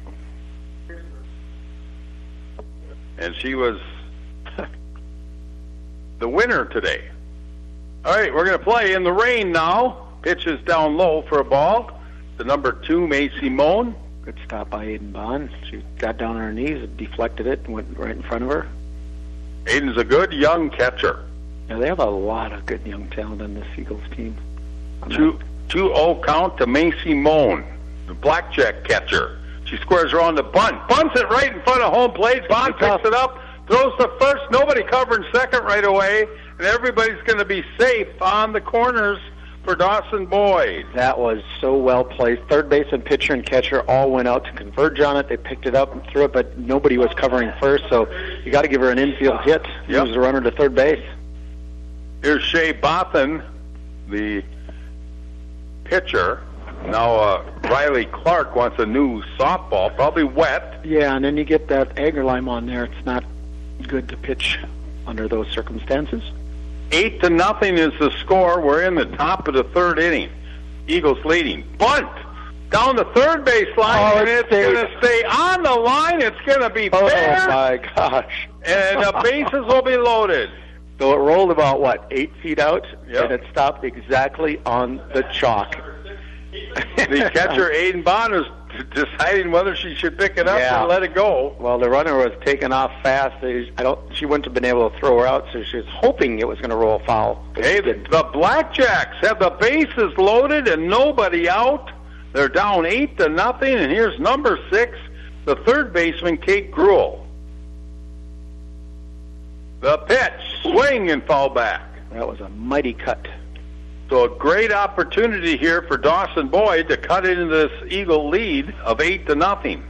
And she was the winner today. All right, we're going to play in the rain now. Pitch is down low for a ball. The number 2, Macy Moan. Good stop by Aiden Bond. She got down on her knees, deflected it, and went right in front of her. Aiden's a good young catcher. Yeah, they have a lot of good young talent on this Eagles team. 2-0 count to Macy Moan, the blackjack catcher. She squares around the bunt. Bunts it right in front of home plate. Bond picks it up, throws to first. Nobody covering second right away. And everybody's going to be safe on the corners for Dawson Boyd. That was so well placed. Third baseman, pitcher, and catcher all went out to converge on it. They picked it up and threw it, but nobody was covering first, so you got to give her an infield hit. Use the runner to third base. Here's Shea Bothan, the pitcher. Now Riley Clark wants a new softball, probably wet. Yeah, and then you get that agar lime on there. It's not good to pitch under those circumstances. 8-0 is the score. We're in the top of the third inning. Eagles leading. Bunt down the third base line, and it's going to stay on the line. It's going to be fair. Oh, my gosh. And the bases will be loaded. So it rolled about, 8 feet out? Yep. And it stopped exactly on the chalk. The catcher, Aiden Bond, is deciding whether she should pick it up or let it go. Well, the runner was taking off fast. She wouldn't have been able to throw her out, so she was hoping it was going to roll foul. Hey, the Blackjacks have the bases loaded and nobody out. They're down 8-0, and here's number 6, the third baseman, Kate Gruel. The pitch, swing and foul back. That was a mighty cut. So a great opportunity here for Dawson Boyd to cut into this Eagle lead of 8-0.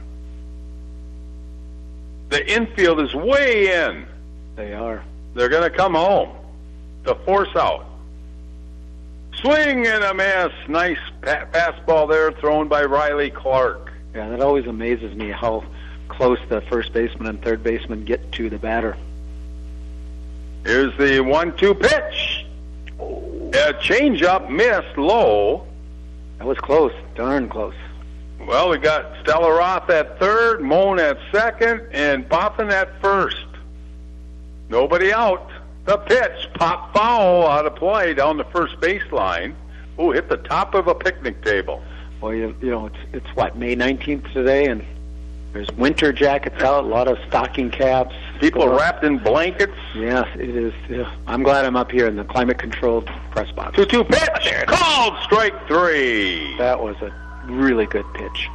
The infield is way in. They are. They're going to come home. The force out. Swing and a miss. Nice fastball there thrown by Riley Clark. Yeah, that always amazes me how close the first baseman and third baseman get to the batter. Here's the 1-2 pitch. A change-up missed low. That was close, darn close. Well, we got Stella Roth at third, Moan at second, and Bothan at first. Nobody out. The pitch, pop foul out of play down the first baseline. Oh, hit the top of a picnic table. Well, you know, it's what, May 19th today, and there's winter jackets out, a lot of stocking caps. People wrapped in blankets. Yes, it is. Yeah. I'm glad I'm up here in the climate-controlled press box. 2-2 pitch, called strike 3. That was a really good pitch.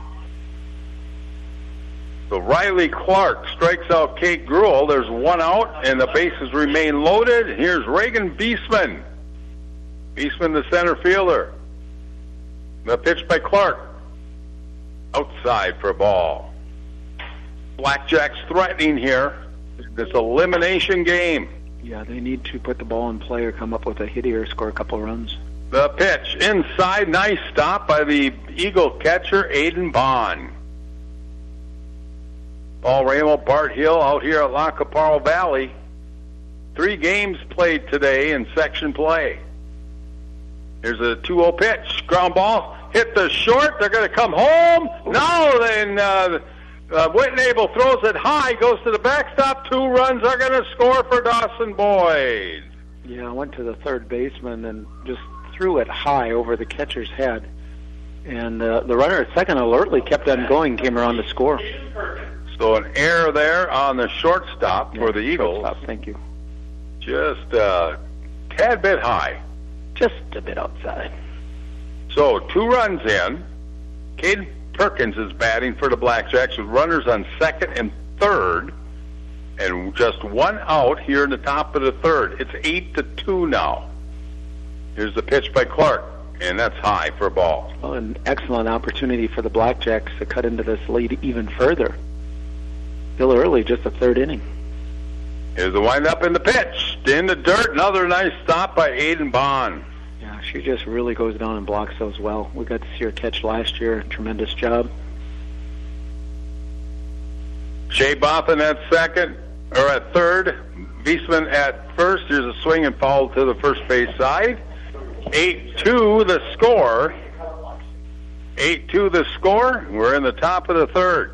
So Riley Clark strikes out Kate Gruel. There's one out, and the bases remain loaded. Here's Reagan Beesman. Beesman, the center fielder. The pitch by Clark. Outside for a ball. Blackjacks threatening here. This elimination game. Yeah, they need to put the ball in play or come up with a hit here, score a couple runs. The pitch inside. Nice stop by the Eagle catcher, Aiden Bond. Paul Ramo, Bart Hill out here at La Caparo Valley. 3 games played today in section play. Here's a 2-0 pitch. Ground ball. Hit the short. They're going to come home. Now then, Whitnable throws it high. Goes to the backstop. 2 runs are going to score for Dawson Boyd. Yeah, I went to the third baseman and just threw it high over the catcher's head. And the runner at second alertly kept on going, came around to score. So an error there on the shortstop for the Eagles. Shortstop, thank you. Just a tad bit high. Just a bit outside. So 2 runs in. Caden Perkins is batting for the Blackjacks with runners on second and third, and just 1 out here in the top of the third. It's 8-2 now. Here's the pitch by Clark, and that's high for a ball. Well, an excellent opportunity for the Blackjacks to cut into this lead even further. Still early, just the third inning. Here's the windup in the pitch. In the dirt, another nice stop by Aiden Bond. Yeah, she just really goes down and blocks those well. We got to see her catch last year. Tremendous job. Shea Boffin at second, or at third. Wiesman at first. Here's a swing and foul to the first base side. 8-2 the score. 8-2 the score. We're in the top of the third.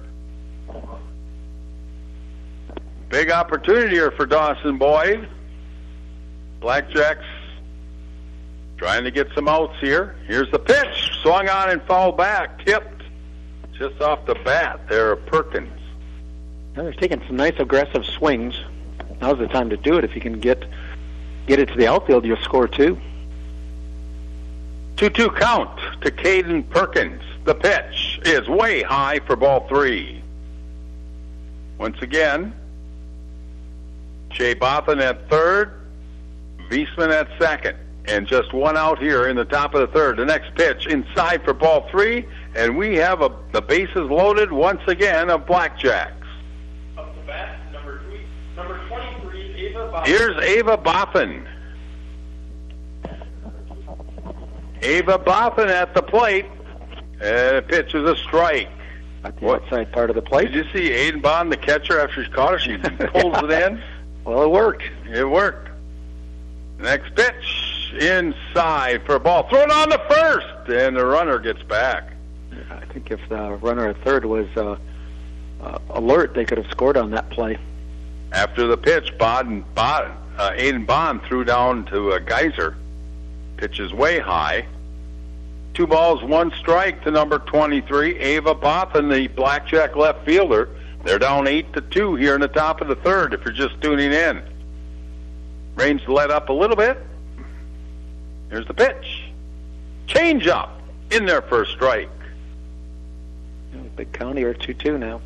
Big opportunity here for Dawson Boyd. Blackjacks trying to get some outs here. Here's the pitch. Swung on and fouled back. Tipped just off the bat there of Perkins. Now they're taking some nice aggressive swings. Now's the time to do it. If you can get it to the outfield, you'll score 2. 2-2 count to Caden Perkins. The pitch is way high for ball 3. Once again, Shea Boffin at third, Wiesman at second, and just 1 out here in the top of the third. The next pitch inside for ball 3, and we have the bases loaded once again of Blackjacks. Up to bat, number 23, Ava Boffin. Here's Ava Boffin. Ava Boffin at the plate, and the pitch is a strike. At the outside part of the plate. Did you see Aiden Bond, the catcher, after she caught her? She pulls it in. Well, it worked. It worked. Next pitch inside for a ball. Thrown on to first, and the runner gets back. I think if the runner at third was alert, they could have scored on that play. After the pitch, Aiden Bond threw down to Geyser. Pitch is way high. 2 balls, 1 strike to number 23, Ava Boffin, the Blackjack left fielder. They're down 8-2 here in the top of the third, if you're just tuning in. Rain's let up a little bit. Here's the pitch. Change up in their first strike. Big count here, 2-2 now.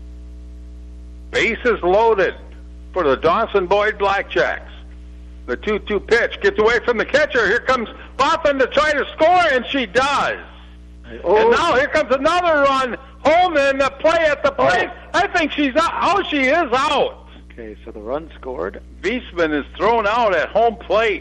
Bases loaded for the Dawson Boyd Blackjacks. The 2-2 pitch gets away from the catcher. Here comes Boffin to try to score, and she does. Oh. And now here comes another run home, and the play at the plate. Oh. I think she's out. Oh, she is out. Okay, so the run scored. Wiesman is thrown out at home plate.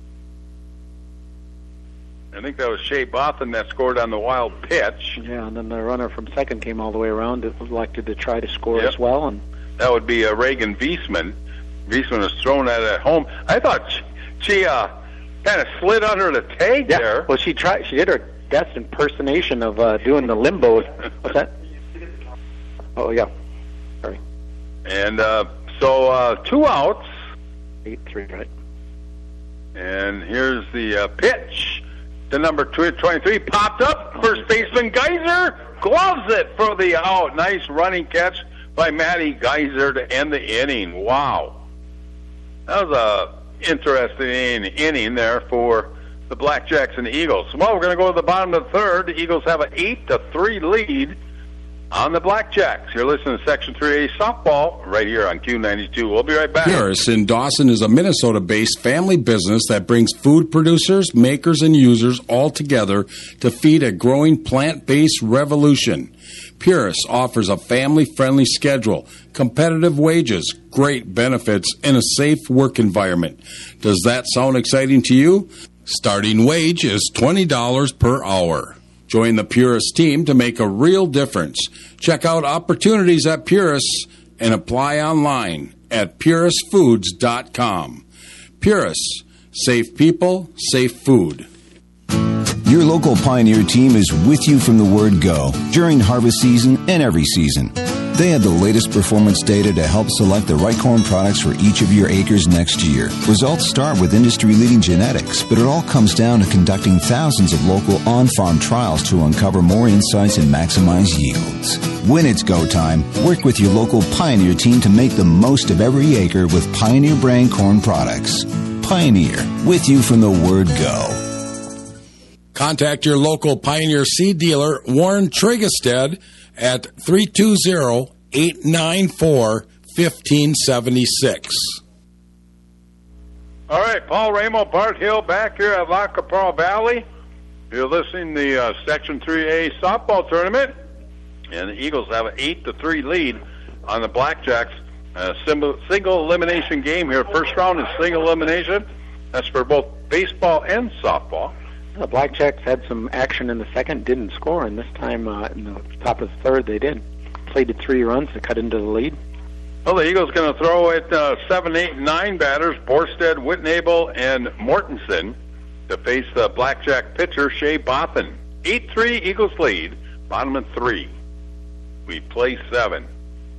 I think that was Shea Boffin that scored on the wild pitch. Yeah, and then the runner from second came all the way around. It elected to try to score as well. And that would be Reagan Wiesman. Wiesman was thrown at home. I thought she kind of slid under the tag there. Well, she did her best impersonation of doing the limbo. What's that? Oh, yeah. Sorry. And so 2 outs. 8-3, right? And here's the pitch. The number 23 popped up. First baseman Geyser gloves it for the out. Nice running catch by Maddie Geyser to end the inning. Wow. That was a interesting inning there for the Blackjacks and the Eagles. Well, we're going to go to the bottom of the third. The Eagles have an 8-3 lead on the Blackjacks. You're listening to Section 3A softball right here on Q92. We'll be right back. Pierce in Dawson is a Minnesota-based family business that brings food producers, makers, and users all together to feed a growing plant-based revolution. Pierce offers a family-friendly schedule, competitive wages, great benefits, and a safe work environment. Does that sound exciting to you? Starting wage is $20 per hour. Join the Purist team to make a real difference. Check out opportunities at Purist and apply online at puristfoods.com. Purist, safe people, safe food. Your local Pioneer team is with you from the word go during harvest season and every season. They have the latest performance data to help select the right corn products for each of your acres next year. Results start with industry-leading genetics, but it all comes down to conducting thousands of local on-farm trials to uncover more insights and maximize yields. When it's go time, work with your local Pioneer team to make the most of every acre with Pioneer brand corn products. Pioneer, with you from the word go. Contact your local Pioneer seed dealer, Warren Trigestead, at 320-894-1576. All right, Paul Ramo, Bart Hill back here at La Capral Valley. You're listening to the Section 3A softball tournament, and the Eagles have an 8-3 lead on the Blackjacks. Single elimination game here. First round is single elimination. That's for both baseball and softball. The Blackjacks had some action in the second, didn't score, and this time in the top of the third they did. Played to 3 runs to cut into the lead. Well, the Eagles going to throw at 7, 8, and 9 batters, Borstead, Whitnable, and Mortensen, to face the Blackjack pitcher, Shea Bothan. 8-3 Eagles lead, bottom of 3. We play 7.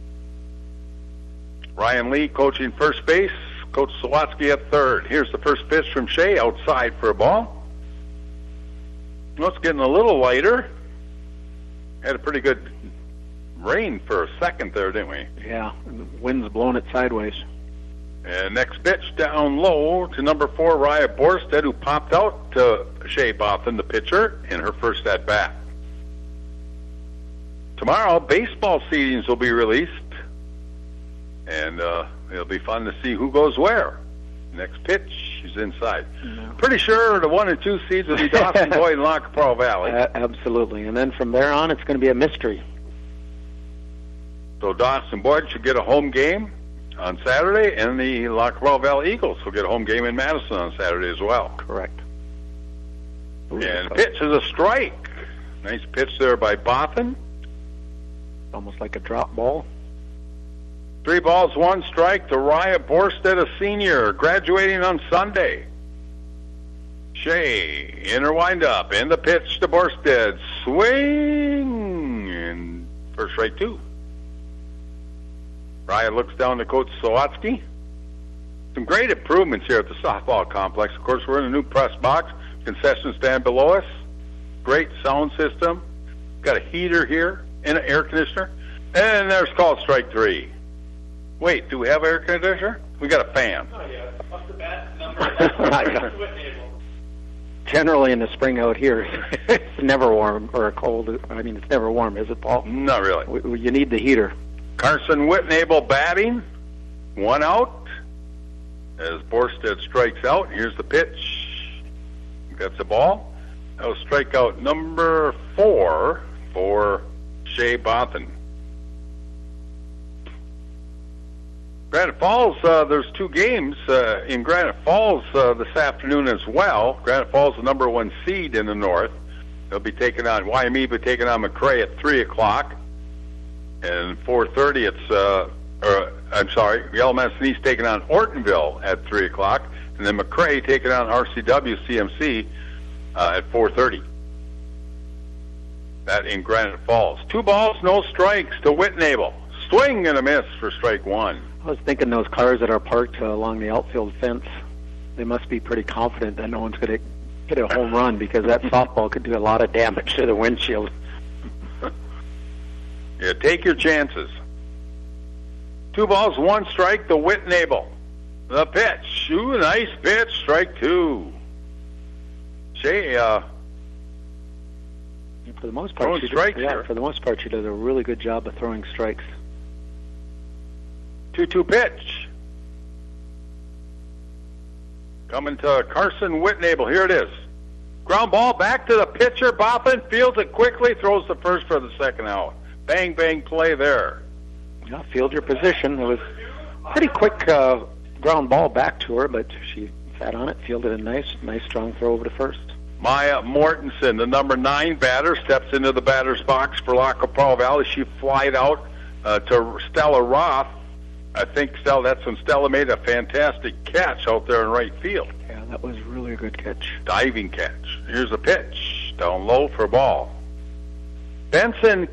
Ryan Lee coaching first base, Coach Sawatsky at third. Here's the first pitch from Shea, outside for a ball. Well, it's getting a little lighter. Had a pretty good rain for a second there, didn't we? Yeah, the wind's blowing it sideways. And next pitch down low to number 4, Raya Borstead, who popped out to Shea Bothan, the pitcher, in her first at-bat. Tomorrow, baseball seedings will be released, and it'll be fun to see who goes where. Next pitch is inside. No. Pretty sure the 1 and 2 seeds will be Dawson Boyd and La Capral Valley. Absolutely, and then from there on, it's going to be a mystery. So Dawson Boyd should get a home game on Saturday, and the La Capral Valley Eagles will get a home game in Madison on Saturday as well. Correct. Ooh, and the pitch is a strike. Nice pitch there by Bothan. Almost like a drop ball. 3 balls, 1 strike to Raya Borstead, a senior, graduating on Sunday. Shea in her windup, and the pitch to Borstead. Swing! And first strike 2. Raya looks down to Coach Sawatsky. Some great improvements here at the softball complex. Of course, we're in a new press box, concession stand below us. Great sound system. Got a heater here and an air conditioner. And there's called strike 3. Wait, do we have air conditioner? We got a fan. Oh, yeah. What's the bat number? Generally in the spring out here, it's never warm or cold. I mean, it's never warm, is it, Paul? Not really. You need the heater. Carson Whitnable batting. 1 out. As Borstead strikes out, here's the pitch. That's the ball. That was strikeout number 4 for Shea Bothan. Granite Falls, there's 2 games in Granite Falls this afternoon as well. Granite Falls, the number 1 seed in the north. They'll be taking on, YME will be taking on McRae at 3 o'clock. And 4:30, Yellow Medicine East taking on Ortonville at 3 o'clock. And then McRae taking on RCW CMC at 4:30. That in Granite Falls. 2 balls, no strikes to Whitnable. Swing and a miss for strike 1. I was thinking those cars that are parked along the outfield fence, they must be pretty confident that no one's going to hit a home run, because that softball could do a lot of damage to the windshield. Yeah, take your chances. 2 balls, 1 strike to Whitnable. The pitch. Ooh, nice pitch. Strike 2. Shea, for the most part, for the most part, she does a really good job of throwing strikes. 2-2 pitch. Coming to Carson Whitnable. Here it is. Ground ball back to the pitcher. Boffin fields it quickly, throws the first for the second out. Bang, bang play there. Yeah, field your position. It was pretty quick ground ball back to her, but she sat on it, fielded a nice strong throw over to first. Maya Mortensen, the number 9 batter, steps into the batter's box for La Capral Valley. She flied out to Stella Roth. I think that's when Stella made a fantastic catch out there in right field. Yeah, that was really a good catch. Diving catch. Here's a pitch. Down low for a ball. Benson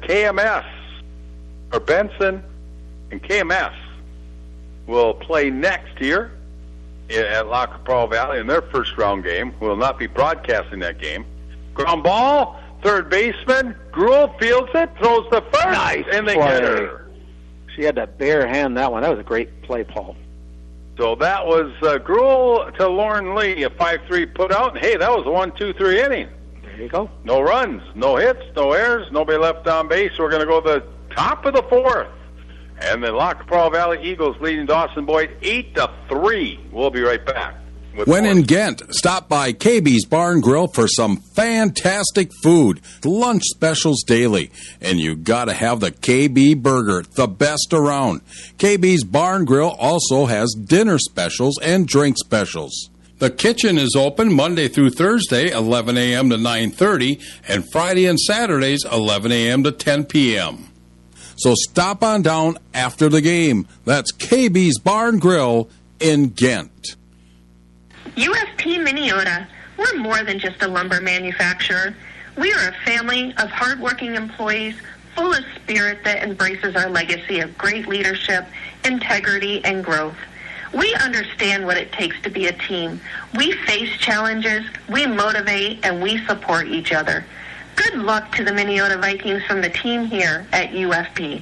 and KMS will play next here at La Capral Valley in their first round game. We'll not be broadcasting that game. Ground ball, third baseman, Gruel fields it, throws the first, nice and they play. get her. She had to bare hand that one. That was a great play, Paul. So that was Gruel to Lauren Lee, a 5-3 put out. And hey, that was a 1-2-3 inning. There you go. No runs, no hits, no errors, nobody left on base. We're going to go to the top of the fourth. And the Lac Pearl Valley Eagles leading Dawson Boyd 8-3. We'll be right back. When in Ghent, stop by KB's Barn Grill for some fantastic food. Lunch specials daily. And you gotta have the KB Burger, the best around. KB's Barn Grill also has dinner specials and drink specials. The kitchen is open Monday through Thursday, 11 a.m. to 9:30, and Friday and Saturdays, 11 a.m. to 10 p.m. So stop on down after the game. That's KB's Barn Grill in Ghent. UFP Minneota, we're more than just a lumber manufacturer. We are a family of hardworking employees full of spirit that embraces our legacy of great leadership, integrity, and growth. We understand what it takes to be a team. We face challenges, we motivate, and we support each other. Good luck to the Minnesota Vikings from the team here at UFP.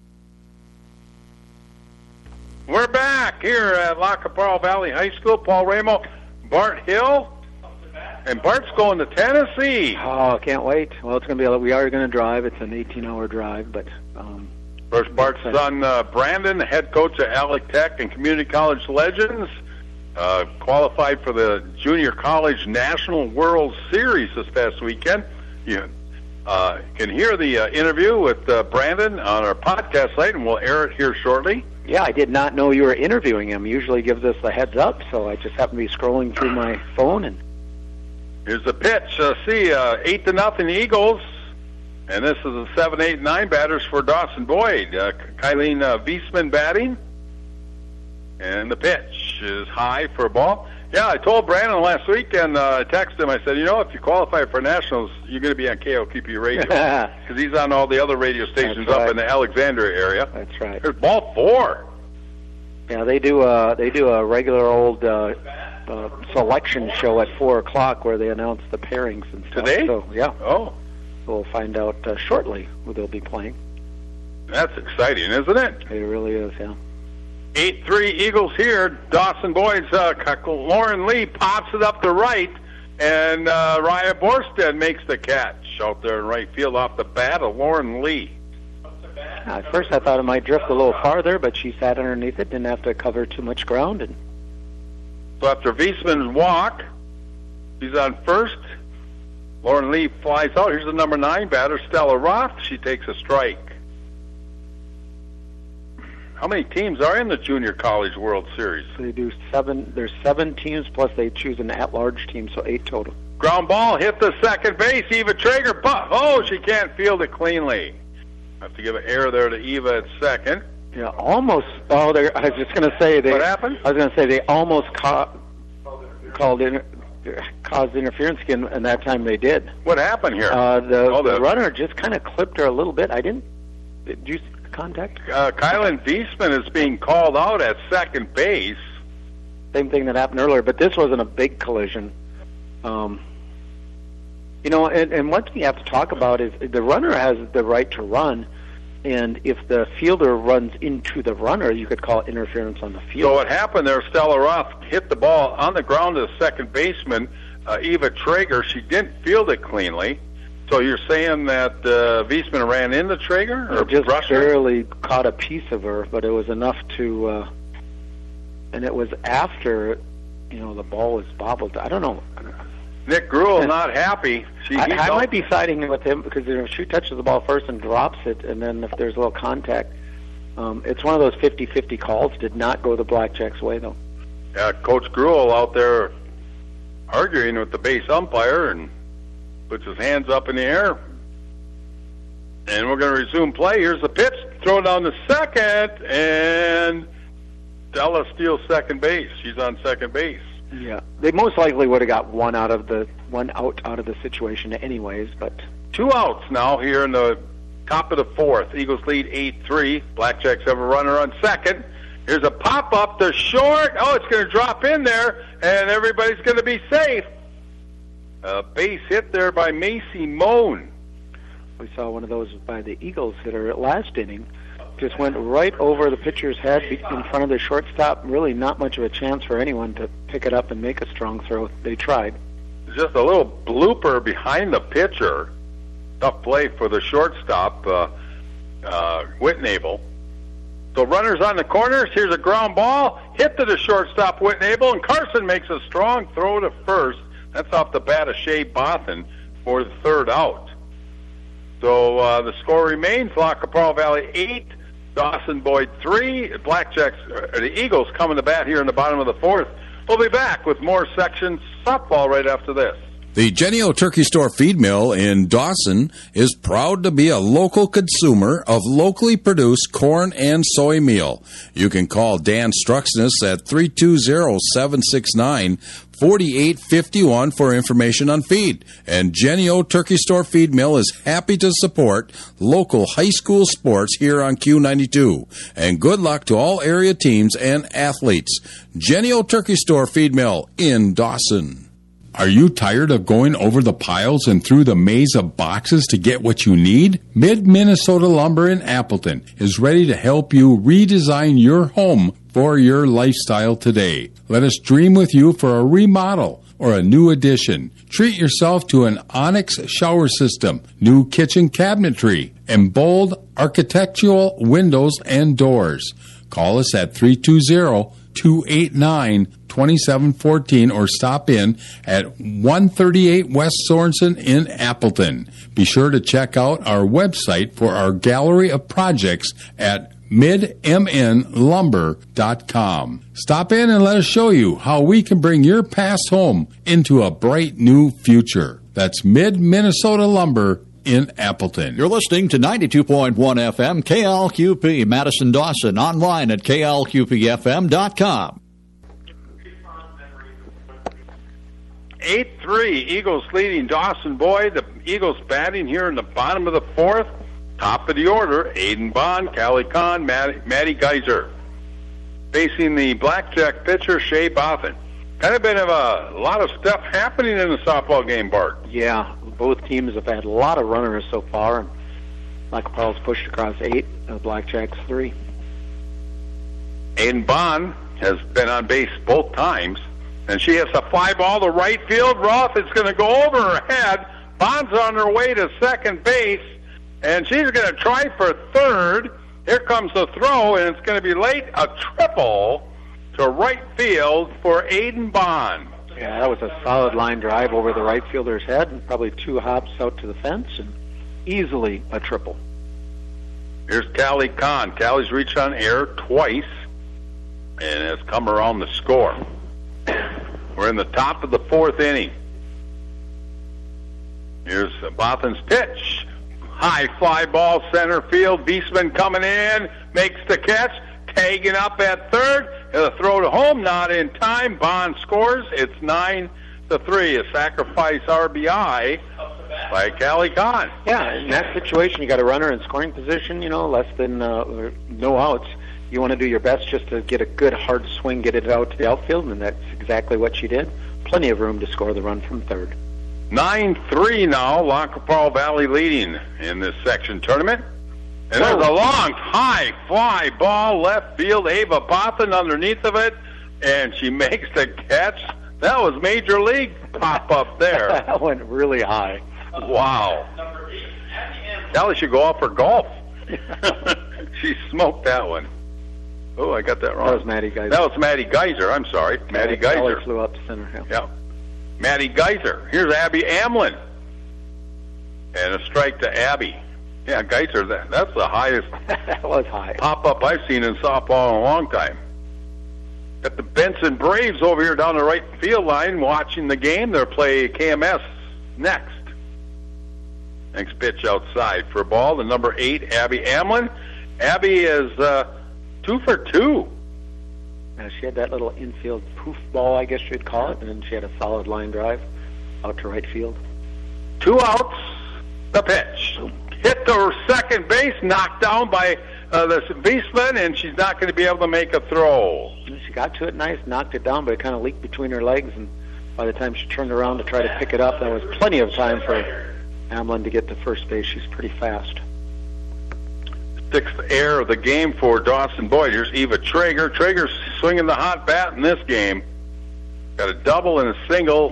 We're back here at Lac Pearl Valley High School. Paul Ramo, Bart Hill, and Bart's going to Tennessee. Oh, can't wait. Well, it's going to be. We are going to drive. It's an 18-hour drive, but. First, Bart's son, Brandon, head coach at Alec Tech and Community College Legends, qualified for the Junior College National World Series this past weekend. You can hear the interview with Brandon on our podcast site, and we'll air it here shortly. Yeah, I did not know you were interviewing him. Usually gives us a heads up, so I just happened to be scrolling through my phone. And here's the pitch. 8-0 Eagles. And this is the 7, 8, 9 batters for Dawson Boyd. Kylene Wiesman batting. And the pitch is high for a ball. Yeah, I told Brandon last week, and I texted him. I said, if you qualify for Nationals, you're going to be on KOPP radio. Because he's on all the other radio stations up in the Alexandria area. That's right. There's ball 4. Yeah, they do a regular old selection show at 4 o'clock where they announce the pairings and stuff. Today? So, yeah. Oh. We'll find out shortly who they'll be playing. That's exciting, isn't it? It really is, yeah. 8-3 Eagles here. Dawson Boyd's Lauren Lee pops it up to right, and Raya Borstead makes the catch out there in right field off the bat of Lauren Lee. At first I thought it might drift a little farther, but she sat underneath it, didn't have to cover too much ground. And so after Wiesman's walk, she's on first. Lauren Lee flies out. Here's the number 9 batter, Stella Roth. She takes a strike. How many teams are in the Junior College World Series? They do 7. There's 7 teams, plus they choose an at-large team, so 8 total. Ground ball hit the second base. Eva Traeger. Oh, she can't field it cleanly. Have to give an error there to Eva at second. Yeah, almost. I was just going to say what happened? I was going to say they almost caused interference again, and that time they did. What happened here? The runner just kind of clipped her a little bit. Did you see the contact? Kylene Wiesman is being called out at second base. Same thing that happened earlier, but this wasn't a big collision. And what we have to talk about is the runner has the right to run, and if the fielder runs into the runner, you could call it interference on the field. So what happened there, Stella Roth hit the ball on the ground to the second baseman, Eva Traeger. She didn't field it cleanly. So you're saying that Wiesman ran into Traeger? Or just barely caught a piece of her, but it was enough to... and it was after, the ball was bobbled. I don't know. Nick Gruel not happy. I might be siding with him because if she touches the ball first and drops it, and then if there's a little contact, it's one of those 50-50 calls. Did not go the Blackjacks' way, though. Yeah, Coach Gruel out there arguing with the base umpire and puts his hands up in the air. And we're going to resume play. Here's the pitch. Throw down to second, and Stella steals second base. She's on second base. Yeah, they most likely would have got one out of the situation anyways, but 2 outs now here in the top of the fourth. Eagles lead 8-3. Blackjacks have a runner on second. Here's a pop-up to short. Oh, it's going to drop in there, and everybody's going to be safe. A base hit there by Macy Moan. We saw one of those by the Eagles hitter last inning. Just went right over the pitcher's head in front of the shortstop. Really not much of a chance for anyone to pick it up and make a strong throw. They tried. just a little blooper behind the pitcher. Tough play for the shortstop, Whitnable. So runners on the corners. Here's a ground ball. Hit to the shortstop, Whitnable, and Carson makes a strong throw to first. That's off the bat of Shea Bothan for the third out. So the score remains Lac La Prairie Valley 8, Dawson Boyd 3. The Eagles coming to bat here in the bottom of the fourth. We'll be back with more section softball right after this. The Jennie-O Turkey Store Feed Mill in Dawson is proud to be a local consumer of locally produced corn and soy meal. You can call Dan Struxness at 320-769-4851 for information on feed. And Jennie-O Turkey Store Feed Mill is happy to support local high school sports here on Q92. And good luck to all area teams and athletes. Jennie-O Turkey Store Feed Mill in Dawson. Are you tired of going over the piles and through the maze of boxes to get what you need? Mid-Minnesota Lumber in Appleton is ready to help you redesign your home for your lifestyle today. Let us dream with you for a remodel or a new addition. Treat yourself to an Onyx shower system, new kitchen cabinetry, and bold architectural windows and doors. Call us at 320-289-2714 or stop in at 138 West Sorensen in Appleton. Be sure to check out our website for our gallery of projects at midmnlumber.com. Stop in and let us show you how we can bring your past home into a bright new future. That's Mid-Minnesota Lumber in Appleton. You're listening to 92.1 FM KLQP Madison Dawson, online at klqpfm.com. 8-3, Eagles leading Dawson Boyd. The Eagles batting here in the bottom of the fourth. Top of the order, Aiden Bond, Callie Kahn, Maddie Geiser. Facing the blackjack pitcher, Shea Bothan. Kind of been a lot of stuff happening in the softball game, Bart. Yeah, both teams have had a lot of runners so far. And Lac La Prairie's pushed across 8, Blackjacks 3. Aiden Bond has been on base both times, and she has a fly ball to right field. Roth is going to go over her head. Bond's on her way to second base, and she's going to try for third. Here comes the throw, and it's going to be late. A triple to right field for Aiden Bond. Yeah, that was a solid line drive over the right fielder's head, and probably 2 hops out to the fence, and easily a triple. Here's Callie Kahn. Callie's reached on air twice and has come around the score. We're in the top of the fourth inning. Here's Bothan's pitch. High fly ball, center field. Wiesman coming in, makes the catch, tagging up at third. The throw to home, not in time. Bond scores. It's 9-3. A sacrifice RBI by Callie Kahn. Yeah, in that situation, you got a runner in scoring position, less than no outs. You want to do your best just to get a good hard swing, get it out to the outfield, and that's exactly what she did. Plenty of room to score the run from third. 9-3 now. Lac La Prairie Valley leading in this section tournament. And there's a long, high fly ball left field. Ava Bothan underneath of it, and she makes the catch. That was Major League pop up there. That went really high. Wow. Callie should go out for golf. She smoked that one. Oh, I got that wrong. That was Maddie Geiser. That was Maddie Geiser. I'm sorry. Maddie Geiser. Callie flew up to center. Yeah. Maddie Geiser. Here's Abby Amlin. And a strike to Abby. Yeah, Geiser, that's the highest that was high pop-up I've seen in softball in a long time. Got the Benson Braves over here down the right field line watching the game. They'll play KMS next. Next pitch outside for a ball. The number 8, Abby Amlin. Abby is 2 for 2. She had that little infield poof ball, I guess you'd call it, and then she had a solid line drive out to right field. 2 outs, the pitch. Hit to second base, knocked down by the Wiesman, and she's not going to be able to make a throw. She got to it nice, knocked it down, but it kind of leaked between her legs, and by the time she turned around to try to pick it up, there was plenty of time for Amlin to get to first base. She's pretty fast. 6th error of the game for Dawson Boyd. Here's Eva Traeger. Traeger's swinging the hot bat in this game. Got a double and a single,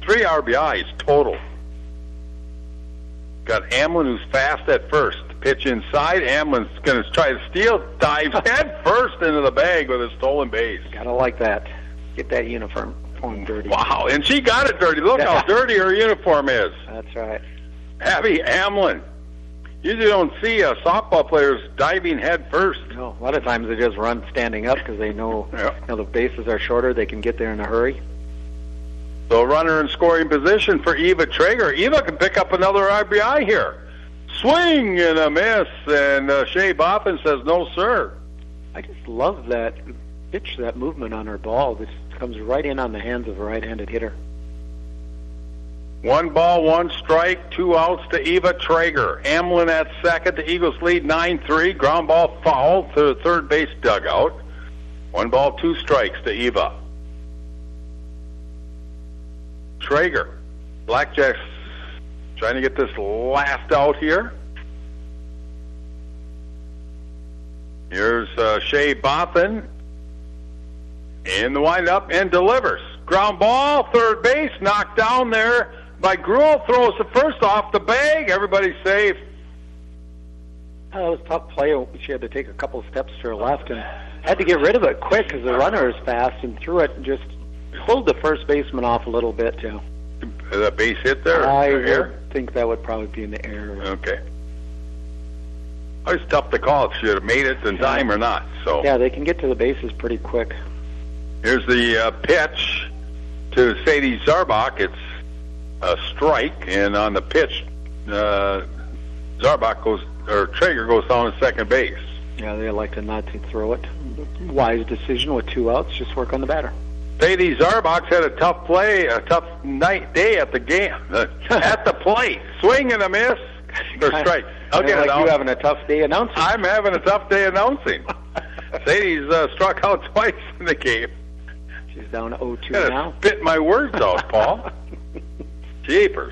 3 RBIs total. Got Amlin, who's fast at first. Pitch inside. Amlin's going to try to steal. Dives head first into the bag with a stolen base. Gotta like that. Get that uniform dirty. Wow, and she got it dirty. Look how dirty her uniform is. That's right. Abby Amlin. Usually don't see softball players diving head first. No, a lot of times they just run standing up because they know, the bases are shorter. They can get there in a hurry. So runner in scoring position for Eva Traeger. Eva can pick up another RBI here. Swing and a miss, and Shea Boffin says no, sir. I just love that pitch, that movement on her ball. This comes right in on the hands of a right-handed hitter. 1 ball, 1 strike, 2 outs to Eva Traeger. Amlin at second. The Eagles lead 9-3. Ground ball foul to the third base dugout. 1 ball, 2 strikes to Eva. Traeger. Blackjacks trying to get this last out here. Here's Shea Boffin in the windup and delivers. Ground ball, third base, knocked down there by Gruel. Throws the first off the bag. Everybody's safe. It was a tough play. She had to take a couple steps to her left and had to get rid of it quick because the runner is fast and threw it and just pulled the first baseman off a little bit, too. Is that base hit there? I think that would probably be in the air. Okay. It's tough to call if she had made it in time or not. So yeah, they can get to the bases pretty quick. Here's the pitch to Sadie Zarbach. It's a strike, and on the pitch, Traeger goes down to second base. Yeah, they elected not to throw it. Wise decision with 2 outs. Just work on the batter. Sadie Zarbach had a tough day at the game, at the plate. Swing and a miss. Or strike. I'll get it out. You having a tough day announcing? I'm having a tough day announcing. Sadie's struck out twice in the game. She's down 0-2 now. Spit my words out, Paul. Jeepers.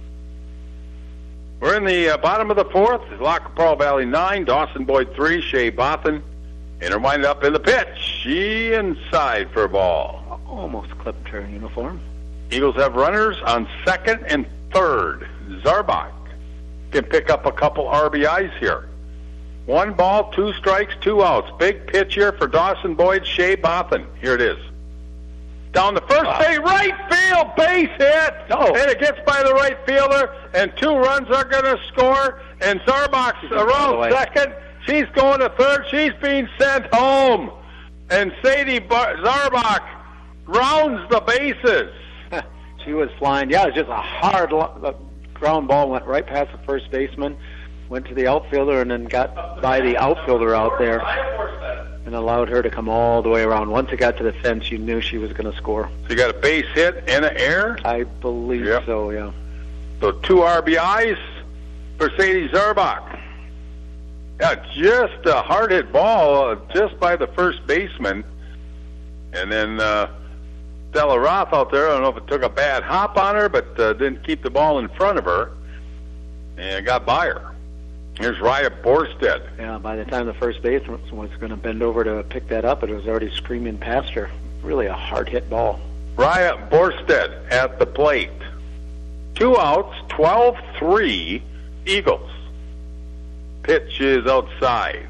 We're in the bottom of the 4th. Lac Pearl Valley 9, Dawson Boyd 3, Shea Boffin. And her wind up in the pitch. She inside for a ball. Almost clipped her uniform. Eagles have runners on second and third. Zarbach can pick up a couple RBIs here. 1 ball, 2 strikes, 2 outs. Big pitch here for Dawson Boyd, Shea Boffin. Here it is. Down the first base, right field, base hit. And it gets by the right fielder, and 2 runs are going to score. And Zarbach's around second. She's going to third. She's being sent home. And Sadie Zarbach rounds the bases. She was flying. Yeah, it was just a hard ground ball. Went right past the first baseman, went to the outfielder, and then got by the outfielder out there and allowed her to come all the way around. Once it got to the fence, you knew she was going to score. So you got a base hit and an error? I believe so, yeah. So 2 RBIs for Sadie Zarbach. Yeah, just a hard hit ball just by the first baseman. And then Stella Roth out there, I don't know if it took a bad hop on her, but didn't keep the ball in front of her and got by her. Here's Raya Borstead. Yeah, by the time the first baseman was going to bend over to pick that up, it was already screaming past her. Really a hard hit ball. Raya Borstead at the plate. 2 outs, 12-3 Eagles. Pitch is outside.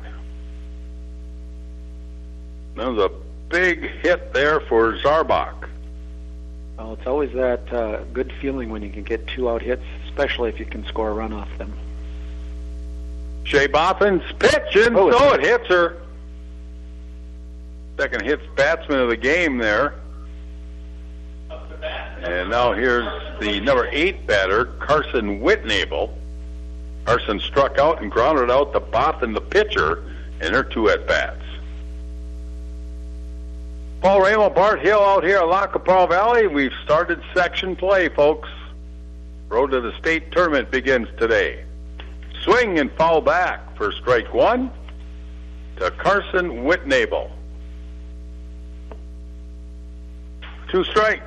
That was a big hit there for Zarbach. Well, it's always that good feeling when you can get 2 out hits, especially if you can score a run off them. Shea Boffin's pitch, and so it hits her. Second hits batsman of the game there. And now here's the number 8 batter, Carson Whitnable. Carson struck out and grounded out to Boffin, the pitcher, in her 2 at-bats. Paul Raymond, Bart Hill out here at Lac Pearl Valley. We've started section play, folks. Road to the state tournament begins today. Swing and foul back for strike 1 to Carson Whitnable. 2 strikes.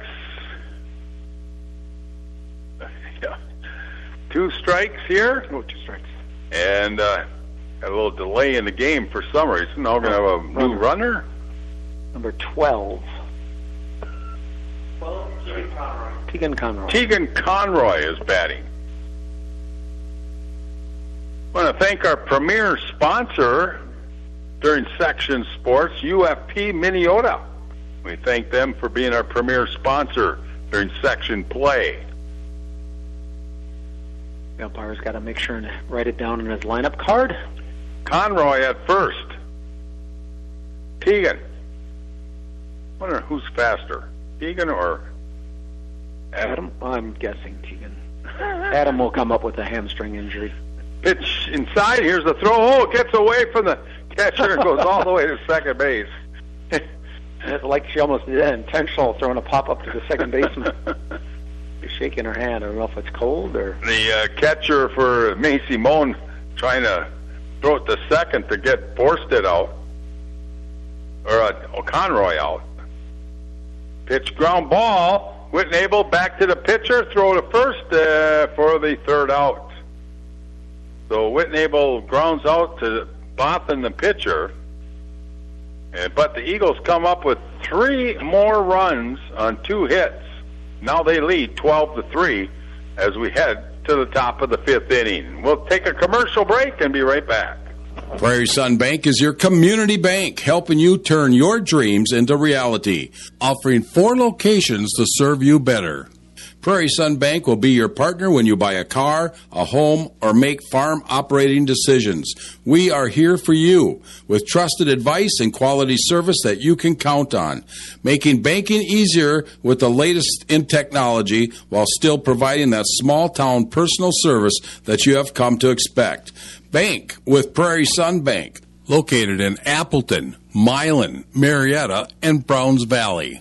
2 strikes here. 2 strikes. And a little delay in the game for some reason. Now we're going to have a new runner. Number 12. Tegan Conroy. Tegan Conroy is batting. I want to thank our premier sponsor during Section Sports, UFP Minnesota. We thank them for being our premier sponsor during Section Play. The umpire's got to make sure and write it down on his lineup card. Conroy at first. Tegan. I wonder who's faster, Tegan or Adam? I'm guessing Tegan. Adam will come up with a hamstring injury. Pitch inside. Here's the throw. Oh, it gets away from the catcher and goes all the way to second base. It's like she almost did that intentional, throwing a pop-up to the second baseman. She's shaking her hand. I don't know if it's cold or... The catcher for Macy Moan trying to throw it to second to get Forsted out. Or Conroy out. Pitch ground ball. Whitnable back to the pitcher. Throw to first for the third out. So Whitnable grounds out to Bothan, the pitcher. But the Eagles come up with 3 more runs on 2 hits. Now they lead 12-3 as we head to the top of the 5th inning. We'll take a commercial break and be right back. Prairie Sun Bank is your community bank, helping you turn your dreams into reality, offering 4 locations to serve you better. Prairie Sun Bank will be your partner when you buy a car, a home, or make farm operating decisions. We are here for you with trusted advice and quality service that you can count on, making banking easier with the latest in technology while still providing that small-town personal service that you have come to expect. Bank with Prairie Sun Bank, located in Appleton, Milan, Marietta, and Browns Valley.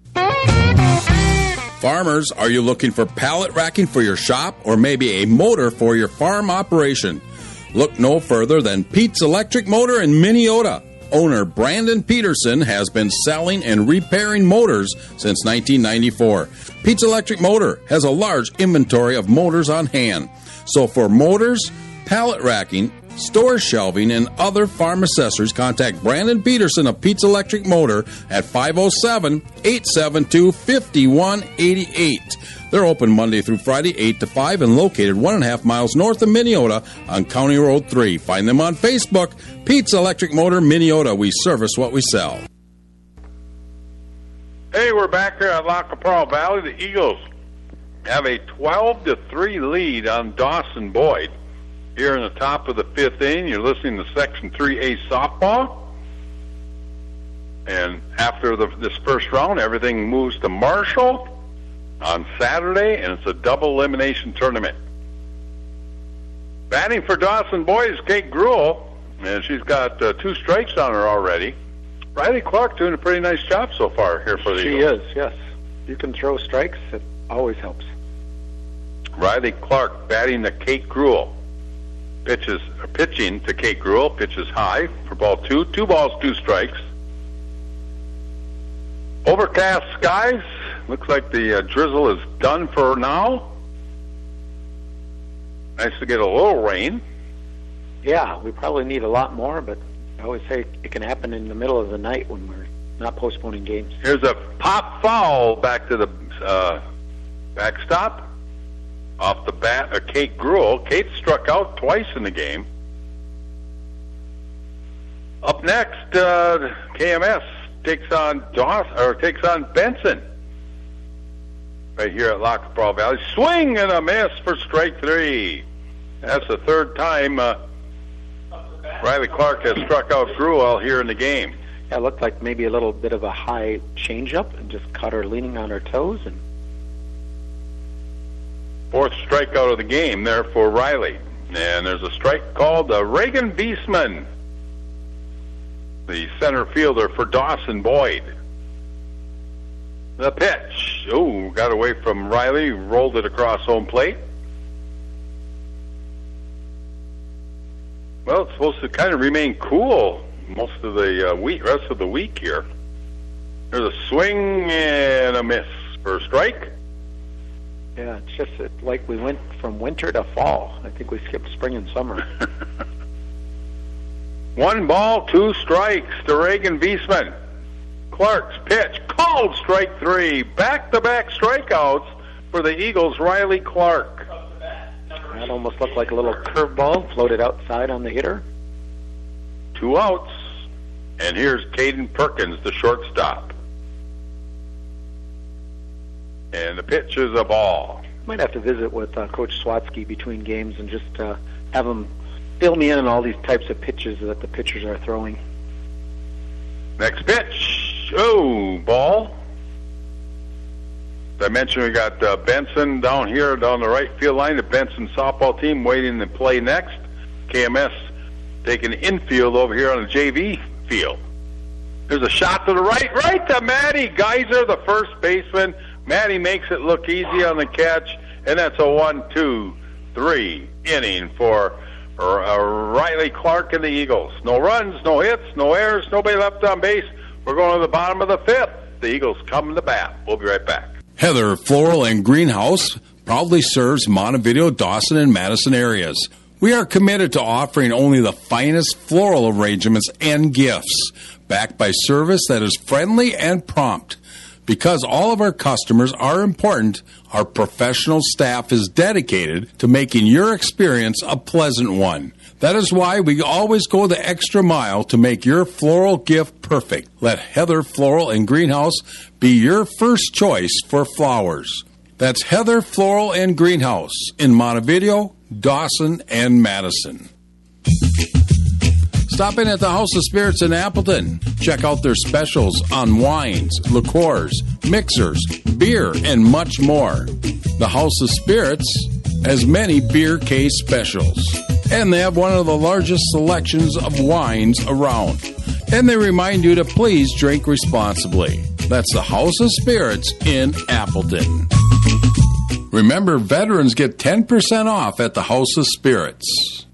Farmers, are you looking for pallet racking for your shop or maybe a motor for your farm operation? Look no further than Pete's Electric Motor in Minnesota. Owner Brandon Peterson has been selling and repairing motors since 1994. Pete's Electric Motor has a large inventory of motors on hand. So for motors, pallet racking, store shelving, and other farm accessories, contact Brandon Peterson of Pete's Electric Motor at 507-872-5188. They're open Monday through Friday, 8 to 5, and located 1.5 miles north of Minnesota on County Road 3. Find them on Facebook, Pete's Electric Motor, Minnesota. We service what we sell. Hey, we're back here at La Capral Valley. The Eagles have a 12-3 lead on Dawson Boyd. Here in the top of the 5th inning, you're listening to Section 3A softball. And after this first round, everything moves to Marshall on Saturday, and it's a double elimination tournament. Batting for Dawson Boyd is Kate Gruel, and she's got 2 strikes on her already. Riley Clark doing a pretty nice job so far here for the Eagles. She is, yes. You can throw strikes, it always helps. Riley Clark batting to Kate Gruel. Pitching to Kate Gruel, pitches high for ball 2. 2 balls, 2 strikes. Overcast skies. Looks like the drizzle is done for now. Nice to get a little rain. Yeah, we probably need a lot more, but I always say it can happen in the middle of the night when we're not postponing games. Here's a pop foul back to the backstop. Off the bat, Kate Gruel. Kate struck out twice in the game. Up next, KMS takes on Benson. Right here at La Capral Valley. Swing and a miss for strike 3. That's the 3rd time Riley Clark has struck out Gruel here in the game. Yeah, it looked like maybe a little bit of a high changeup and just caught her leaning on her toes. And 4th strikeout of the game there for Riley. And there's a strike called Reagan Wiesman, the center fielder for Dawson Boyd. The pitch. Oh, got away from Riley, rolled it across home plate. Well, it's supposed to kind of remain cool most of the rest of the week here. There's a swing and a miss for a strike. Yeah, it's just like we went from winter to fall. I think we skipped spring and summer. 1 ball, 2 strikes to Reagan Wiesman. Clark's pitch, called strike 3. Back-to-back strikeouts for the Eagles, Riley Clark. That almost looked like a little curveball floated outside on the hitter. 2 outs. And here's Caden Perkins, the shortstop. And the pitch is a ball. Might have to visit with Coach Swatsky between games and just have him fill me in on all these types of pitches that the pitchers are throwing. Next pitch. Oh, ball. As I mentioned, we got Benson down here down the right field line. The Benson softball team waiting to play next. KMS taking infield over here on the JV field. There's a shot to the right to Maddie Geyser, the first baseman. Maddie makes it look easy on the catch, and that's a 1-2-3 inning for Riley Clark and the Eagles. No runs, no hits, no errors, nobody left on base. We're going to the bottom of the 5th. The Eagles come to bat. We'll be right back. Heather Floral and Greenhouse proudly serves Montevideo, Dawson, and Madison areas. We are committed to offering only the finest floral arrangements and gifts, backed by service that is friendly and prompt. Because all of our customers are important, our professional staff is dedicated to making your experience a pleasant one. That is why we always go the extra mile to make your floral gift perfect. Let Heather Floral and Greenhouse be your first choice for flowers. That's Heather Floral and Greenhouse in Montevideo, Dawson, and Madison. Stop in at the House of Spirits in Appleton. Check out their specials on wines, liqueurs, mixers, beer, and much more. The House of Spirits has many beer case specials, and they have one of the largest selections of wines around. And they remind you to please drink responsibly. That's the House of Spirits in Appleton. Remember, veterans get 10% off at the House of Spirits.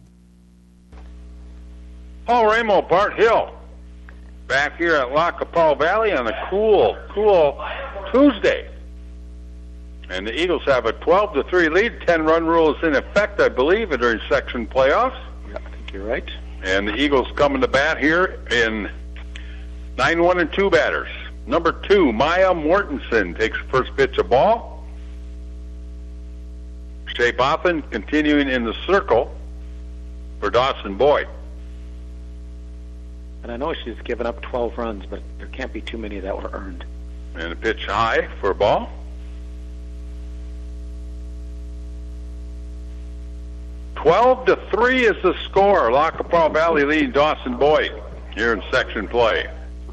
Paul Ramo, Bart Hill, back here at La Capral Valley on a cool Tuesday. And the Eagles have a 12-3 lead. 10-run rule is in effect, I believe, during section playoffs. Yeah, I think you're right. And the Eagles coming to bat here in 9-1-2 batters. Number 2, Maya Mortensen takes the first pitch of ball. Shea Boffin continuing in the circle for Dawson Boyd. And I know she's given up 12 runs, but there can't be too many that were earned. And a pitch high for a ball. 12-3 is the score. La Capral Valley leading Dawson Boyd here in section play.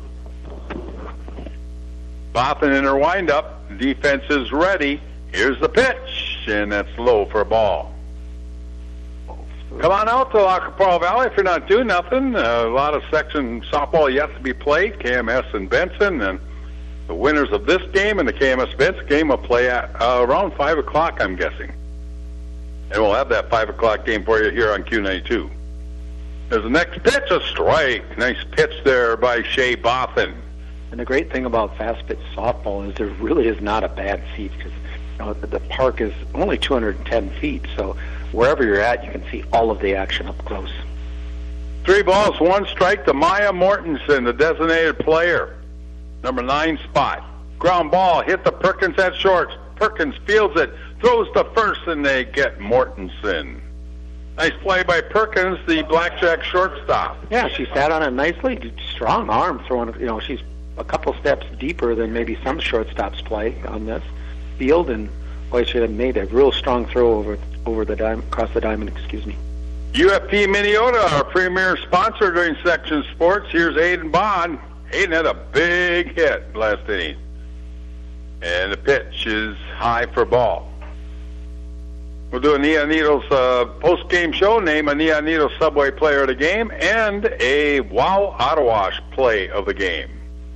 Boffin in her windup. Defense is ready. Here's the pitch, and that's low for a ball. Come on out to La Capral Valley if you're not doing nothing. A lot of section softball yet to be played. KMS and Benson, and the winners of this game and the KMS Benson game will play at around 5 o'clock, I'm guessing. And we'll have that 5 o'clock game for you here on Q92. There's the next pitch, a strike. Nice pitch there by Shea Boffin. And the great thing about fast pitch softball is there really is not a bad seat because the park is only 210 feet, so wherever you're at, you can see all of the action up close. 3 balls, 1 strike to Maya Mortensen, the designated player. Number 9 spot. Ground ball, hit the Perkins at short. Perkins fields it, throws to first, and they get Mortensen. Nice play by Perkins, the blackjack shortstop. Yeah, she sat on it nicely. Strong arm throwing. She's a couple steps deeper than maybe some shortstops play on this field, and she had made a real strong throw over the across the diamond. Excuse me. UFP Minneota, our premier sponsor during section sports. Here's Aiden Bond. Aiden had a big hit last inning, and the pitch is high for ball. We'll do a Neonitos post-game show, name a Neonitos Subway player of the game, and a Wow Ottawash play of the game.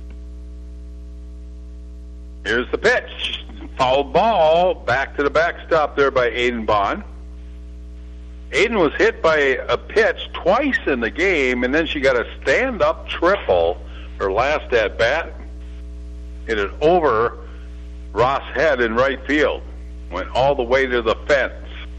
Here's the pitch. Foul ball, back to the backstop there by Aiden Bond. Aiden was hit by a pitch twice in the game, and then she got a stand-up triple her last at-bat. Hit it over Ross Head in right field. Went all the way to the fence.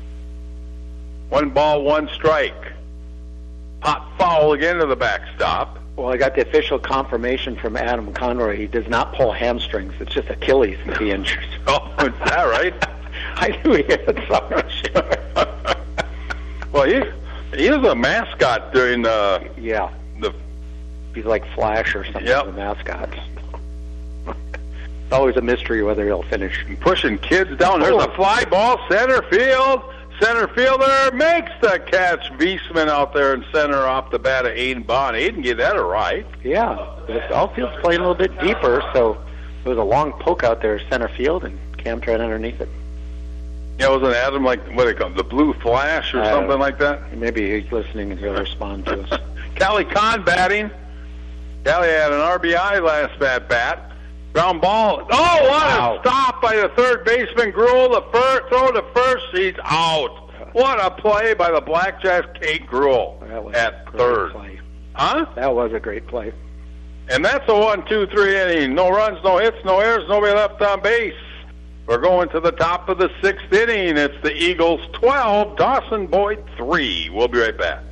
1 ball, 1 strike. Hot foul again to the backstop. Well, I got the official confirmation from Adam Conroy. He does not pull hamstrings. It's just Achilles that he injures. Oh, is that right? I knew he had some. Well, he was a mascot during the he's like Flash or something. Yep. The mascots. It's always a mystery whether he'll finish. Pushing kids down. There's a fly ball, center field. Center fielder makes the catch. Wiesman out there in center off the bat of Aiden Bond. Aiden get that right. Yeah, the outfield's playing a little bit deeper, so it was a long poke out there center field, and Cam tried underneath it. Yeah, wasn't Adam like, what do they call it, the blue flash or something like that? Maybe he's listening and he'll respond to us. Callie Kahn batting. Callie had an RBI last bat. Ground ball. Oh, what a stop by the third baseman. Gruel, throw to first. He's out. What a play by the Blackjacks, Kate Gruel at third. Play. Huh? That was a great play. And that's a 1-2-3 inning. No runs, no hits, no errors, nobody left on base. We're going to the top of the 6th inning. It's the Eagles 12, Dawson Boyd 3. We'll be right back.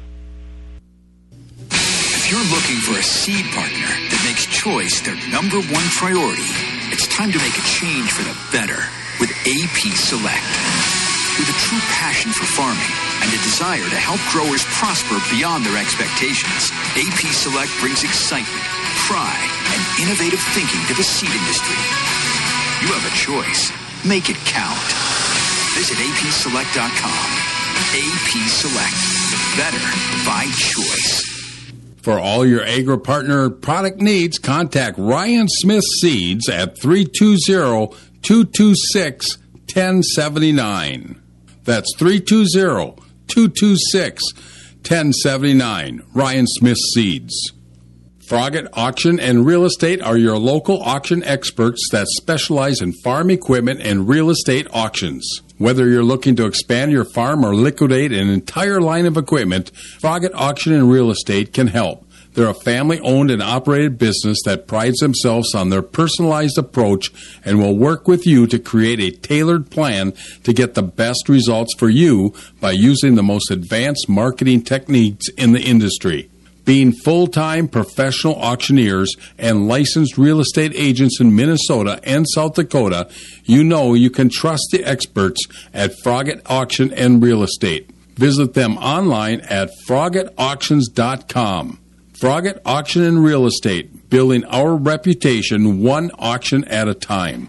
If you're looking for a seed partner that makes choice their number one priority, it's time to make a change for the better with AP Select. With a true passion for farming and a desire to help growers prosper beyond their expectations, AP Select brings excitement, pride, and innovative thinking to the seed industry. You have a choice. Make it count. Visit apselect.com. AP Select. Better by choice. For all your agri-partner product needs, contact Ryan Smith Seeds at 320-226-1079. That's 320-226-1079. Ryan Smith Seeds. Froggatt Auction and Real Estate are your local auction experts that specialize in farm equipment and real estate auctions. Whether you're looking to expand your farm or liquidate an entire line of equipment, Froggatt Auction and Real Estate can help. They're a family-owned and operated business that prides themselves on their personalized approach and will work with you to create a tailored plan to get the best results for you by using the most advanced marketing techniques in the industry. Being full-time professional auctioneers and licensed real estate agents in Minnesota and South Dakota, you know you can trust the experts at Froggatt Auction and Real Estate. Visit them online at froggattauctions.com. Froggatt Auction and Real Estate, building our reputation one auction at a time.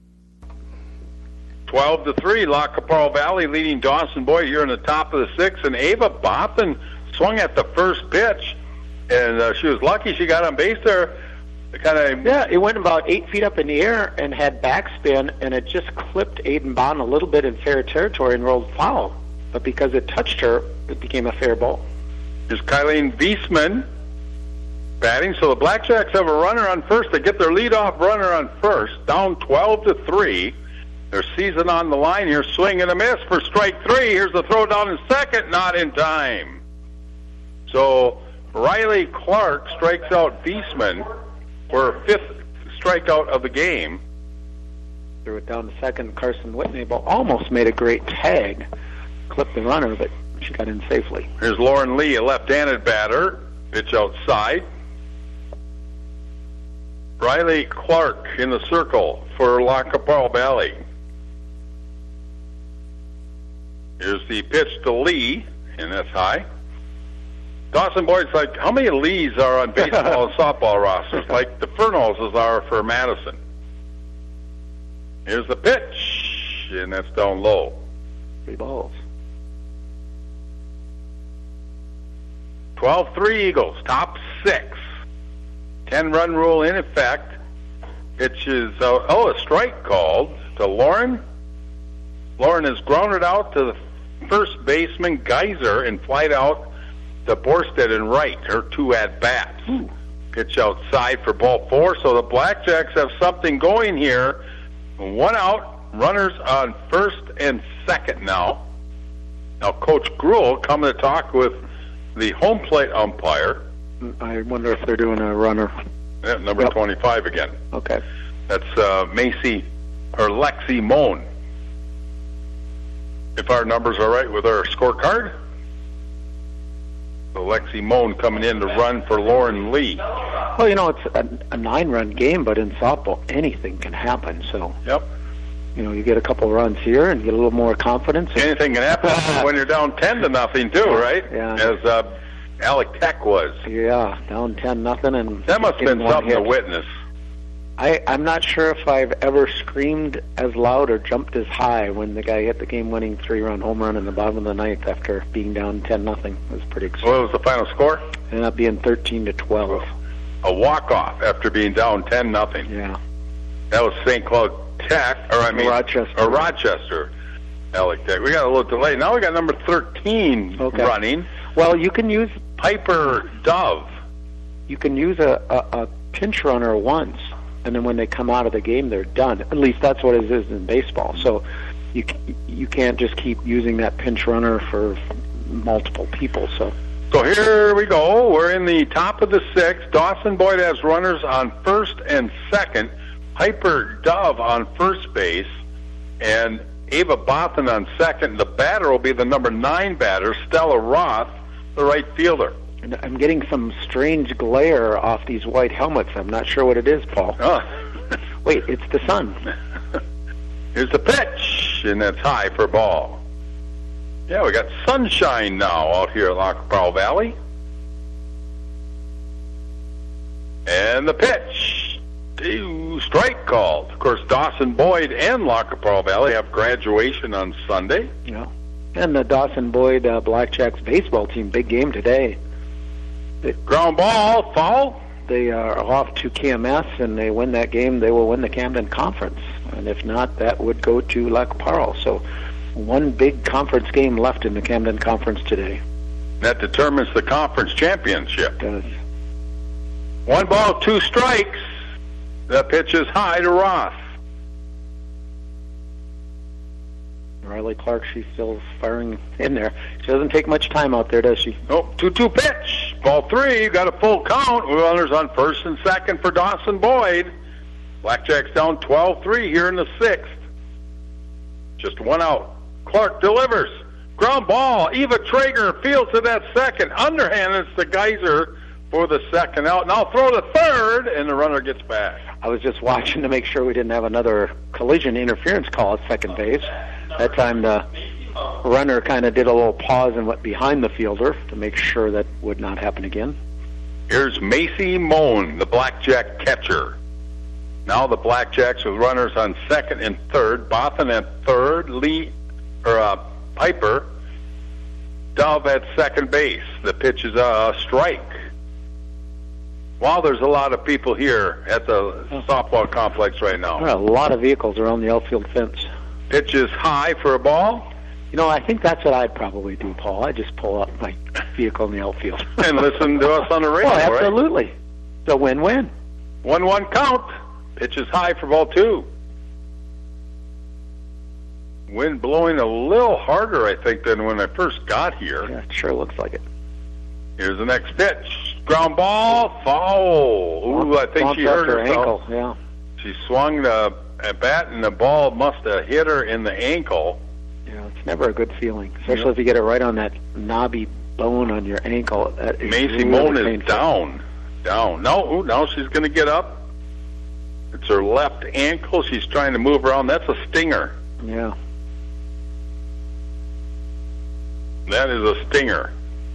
12-3, La Capral Valley leading Dawson Boyd here in the top of the 6th, and Ava Boffin swung at the first pitch. And she was lucky she got on base there. It went about 8 feet up in the air and had backspin, and it just clipped Aiden Bond a little bit in fair territory and rolled foul. But because it touched her, it became a fair ball. Here's Kylene Wiesman batting. So the Blackjacks have a runner on first. They get their leadoff runner on first, down 12-3. Their season on the line here. Swing and a miss for strike 3. Here's the throw down in second, not in time. So Riley Clark strikes out Wiesman for her 5th strikeout of the game. Threw it down to second. Carson Whitney almost made a great tag. Clipped the runner, but she got in safely. Here's Lauren Lee, a left-handed batter. Pitch outside. Riley Clark in the circle for La Capral Valley. Here's the pitch to Lee, and that's high. Dawson Boyd's like, how many Lees are on baseball and softball rosters? Like the Fernalses are for Madison. Here's the pitch, and that's down low. 3 balls. 12-3 Eagles, top 6. 10-run rule in effect. Pitch is, a strike called to Lauren. Lauren has grounded out to the first baseman, Geyser, and flied out to Borstead and right, her 2 at-bats. Pitch outside for ball 4, so the Blackjacks have something going here. 1 out, runners on first and second now. Now Coach Gruel coming to talk with the home plate umpire. I wonder if they're doing a runner. Yeah, number 25 again. Okay. That's Lexi Moan. If our numbers are right with our scorecard. So Lexi Moan coming in to run for Lauren Lee. Well, it's a 9-run game, but in softball, anything can happen. So. Yep. you get a couple runs here and get a little more confidence. Anything can happen when you're down 10-0 too, right? Yeah. As Alec Tech was. Yeah, down 10-0, and that must have been something to witness. I'm not sure if I've ever screamed as loud or jumped as high when the guy hit the game-winning 3-run home run in the bottom of the ninth after being down 10-0. It was pretty exciting. What was the final score? Ended up being 13-12. A walk-off after being down 10-0. Yeah. That was St. Cloud Tech, Rochester. Alec Tech. We got a little delay. Now we got number 13 running. Well, you can use Piper Dove. You can use a pinch runner once, and then when they come out of the game, they're done. At least that's what it is in baseball. So you can't just keep using that pinch runner for multiple people. So here we go. We're in the top of the sixth. Dawson Boyd has runners on first and second. Piper Dove on first base, and Ava Bothan on second. The batter will be the number 9 batter, Stella Roth, the right fielder. And I'm getting some strange glare off these white helmets. I'm not sure what it is, Paul. Oh. Wait, it's the sun. Here's the pitch, and that's high for a ball. Yeah, we got sunshine now out here at Lac La Prairie Valley. And the pitch. Strike called. Of course, Dawson Boyd and Lac La Prairie Valley have graduation on Sunday. Yeah. And the Dawson Boyd Blackjacks baseball team, big game today. Ground ball, foul. They are off to KMS, and they win that game, they will win the Camden Conference. And if not, that would go to Lac La Prairie. So one big conference game left in the Camden Conference today. That determines the conference championship. It does. 1 ball, 2 strikes. The pitch is high to Roth. Riley Clark, she's still firing in there. She doesn't take much time out there, does she? Nope. 2-2 pitch. Ball 3. Got a full count. Runners on first and second for Dawson Boyd. Blackjacks down 12-3 here in the sixth. Just 1 out. Clark delivers. Ground ball. Eva Traeger fields to that second. Underhand, it's the Geyser for the second out. Now throw to third, and the runner gets back. I was just watching to make sure we didn't have another collision interference call at second base. That time the runner kind of did a little pause and went behind the fielder to make sure that would not happen again. Here's Macy Moan, the Blackjack catcher. Now the Blackjacks with runners on second and third. Bothan at third, Piper. Dove at second base. The pitch is a strike. Wow, there's a lot of people here at the softball complex right now. There are a lot of vehicles around the outfield fence. Pitch is high for a ball. I think that's what I'd probably do, Paul. I'd just pull up my vehicle in the outfield. And listen to us on the radio, right? Absolutely. It's a win-win. 1-1 count. Pitch is high for ball 2. Wind blowing a little harder, I think, than when I first got here. Yeah, it sure looks like it. Here's the next pitch. Ground ball, foul. Ooh, I think she hurt herself. Ankle, yeah. She swung the bat, and the ball must have hit her in the ankle. Yeah, it's never a good feeling, especially if you get it right on that knobby bone on your ankle. Macy Moan is down. Now she's going to get up. It's her left ankle. She's trying to move around. That's a stinger. Yeah. That is a stinger.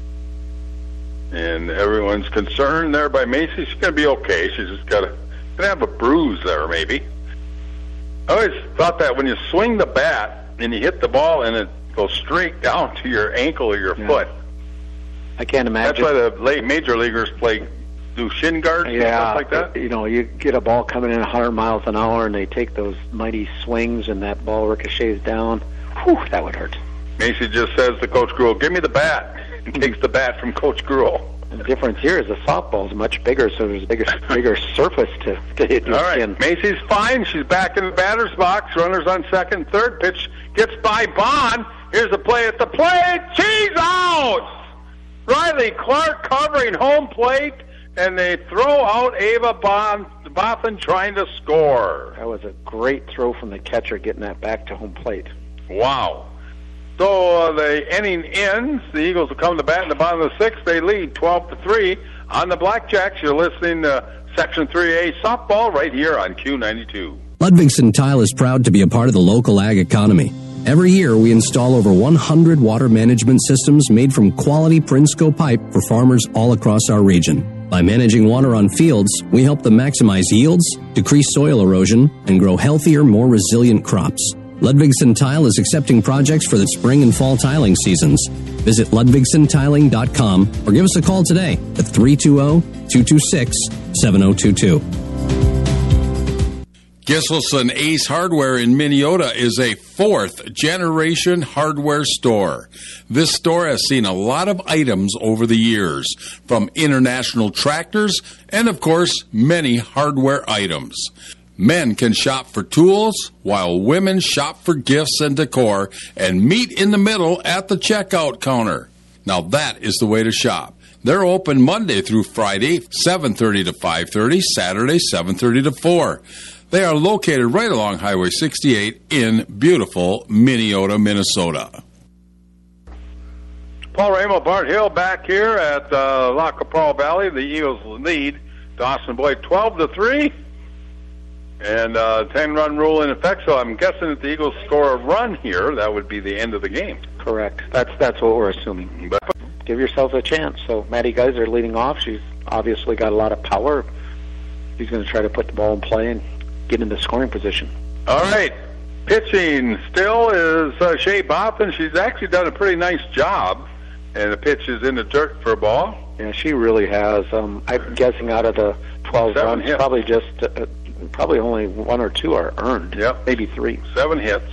And everyone's concerned there by Macy. She's going to be okay. She's just going to have a bruise there, maybe. I always thought that when you swing the bat and you hit the ball and it goes straight down to your ankle or your foot. I can't imagine. That's why the major leaguers do shin guards and stuff like that. You get a ball coming in 100 miles an hour and they take those mighty swings and that ball ricochets down. Whew, that would hurt. Macy just says to Coach Gruel, "Give me the bat." And takes the bat from Coach Gruel. The difference here is the softball is much bigger, so there's a bigger surface to hit your skin. Macy's fine. She's back in the batter's box. Runners on second, third. Pitch gets by Bond. Here's the play at the plate. She's out! Riley Clark covering home plate, and they throw out Ava Bothan trying to score. That was a great throw from the catcher getting that back to home plate. Wow. So the inning ends. The Eagles will come to bat in the bottom of the sixth. They lead 12-3 on the Blackjacks. You're listening to Section 3A softball right here on Q92. Ludvigsen Tile is proud to be a part of the local ag economy. Every year, we install over 100 water management systems made from quality Prinsco pipe for farmers all across our region. By managing water on fields, we help them maximize yields, decrease soil erosion, and grow healthier, more resilient crops. Ludvigsen Tile is accepting projects for the spring and fall tiling seasons. Visit ludvigsentiling.com or give us a call today at 320-226-7022. Giselson Ace Hardware in Minneota is a fourth-generation hardware store. This store has seen a lot of items over the years, from international tractors and, of course, many hardware items. Men can shop for tools, while women shop for gifts and decor and meet in the middle at the checkout counter. Now that is the way to shop. They're open Monday through Friday, 7:30 to 5:30, Saturday, 7:30 to 4. They are located right along Highway 68 in beautiful Minneota, Minnesota. Paul Ramo, Bart Hill back here at La Capral Valley. The Eagles lead Dawson Boyd 12-3. And 10-run rule in effect, so I'm guessing if the Eagles score a run here, that would be the end of the game. Correct. That's what we're assuming. But give yourselves a chance. So Maddie Geiser leading off. She's obviously got a lot of power. She's going to try to put the ball in play and get in the scoring position. All right. Pitching still is Shea Boffin. She's actually done a pretty nice job. And the pitch is in the dirt for a ball. Yeah, she really has. I'm guessing out of the 12 runs, hits. Probably only one or two are earned. Yep. Maybe 3. 7 hits.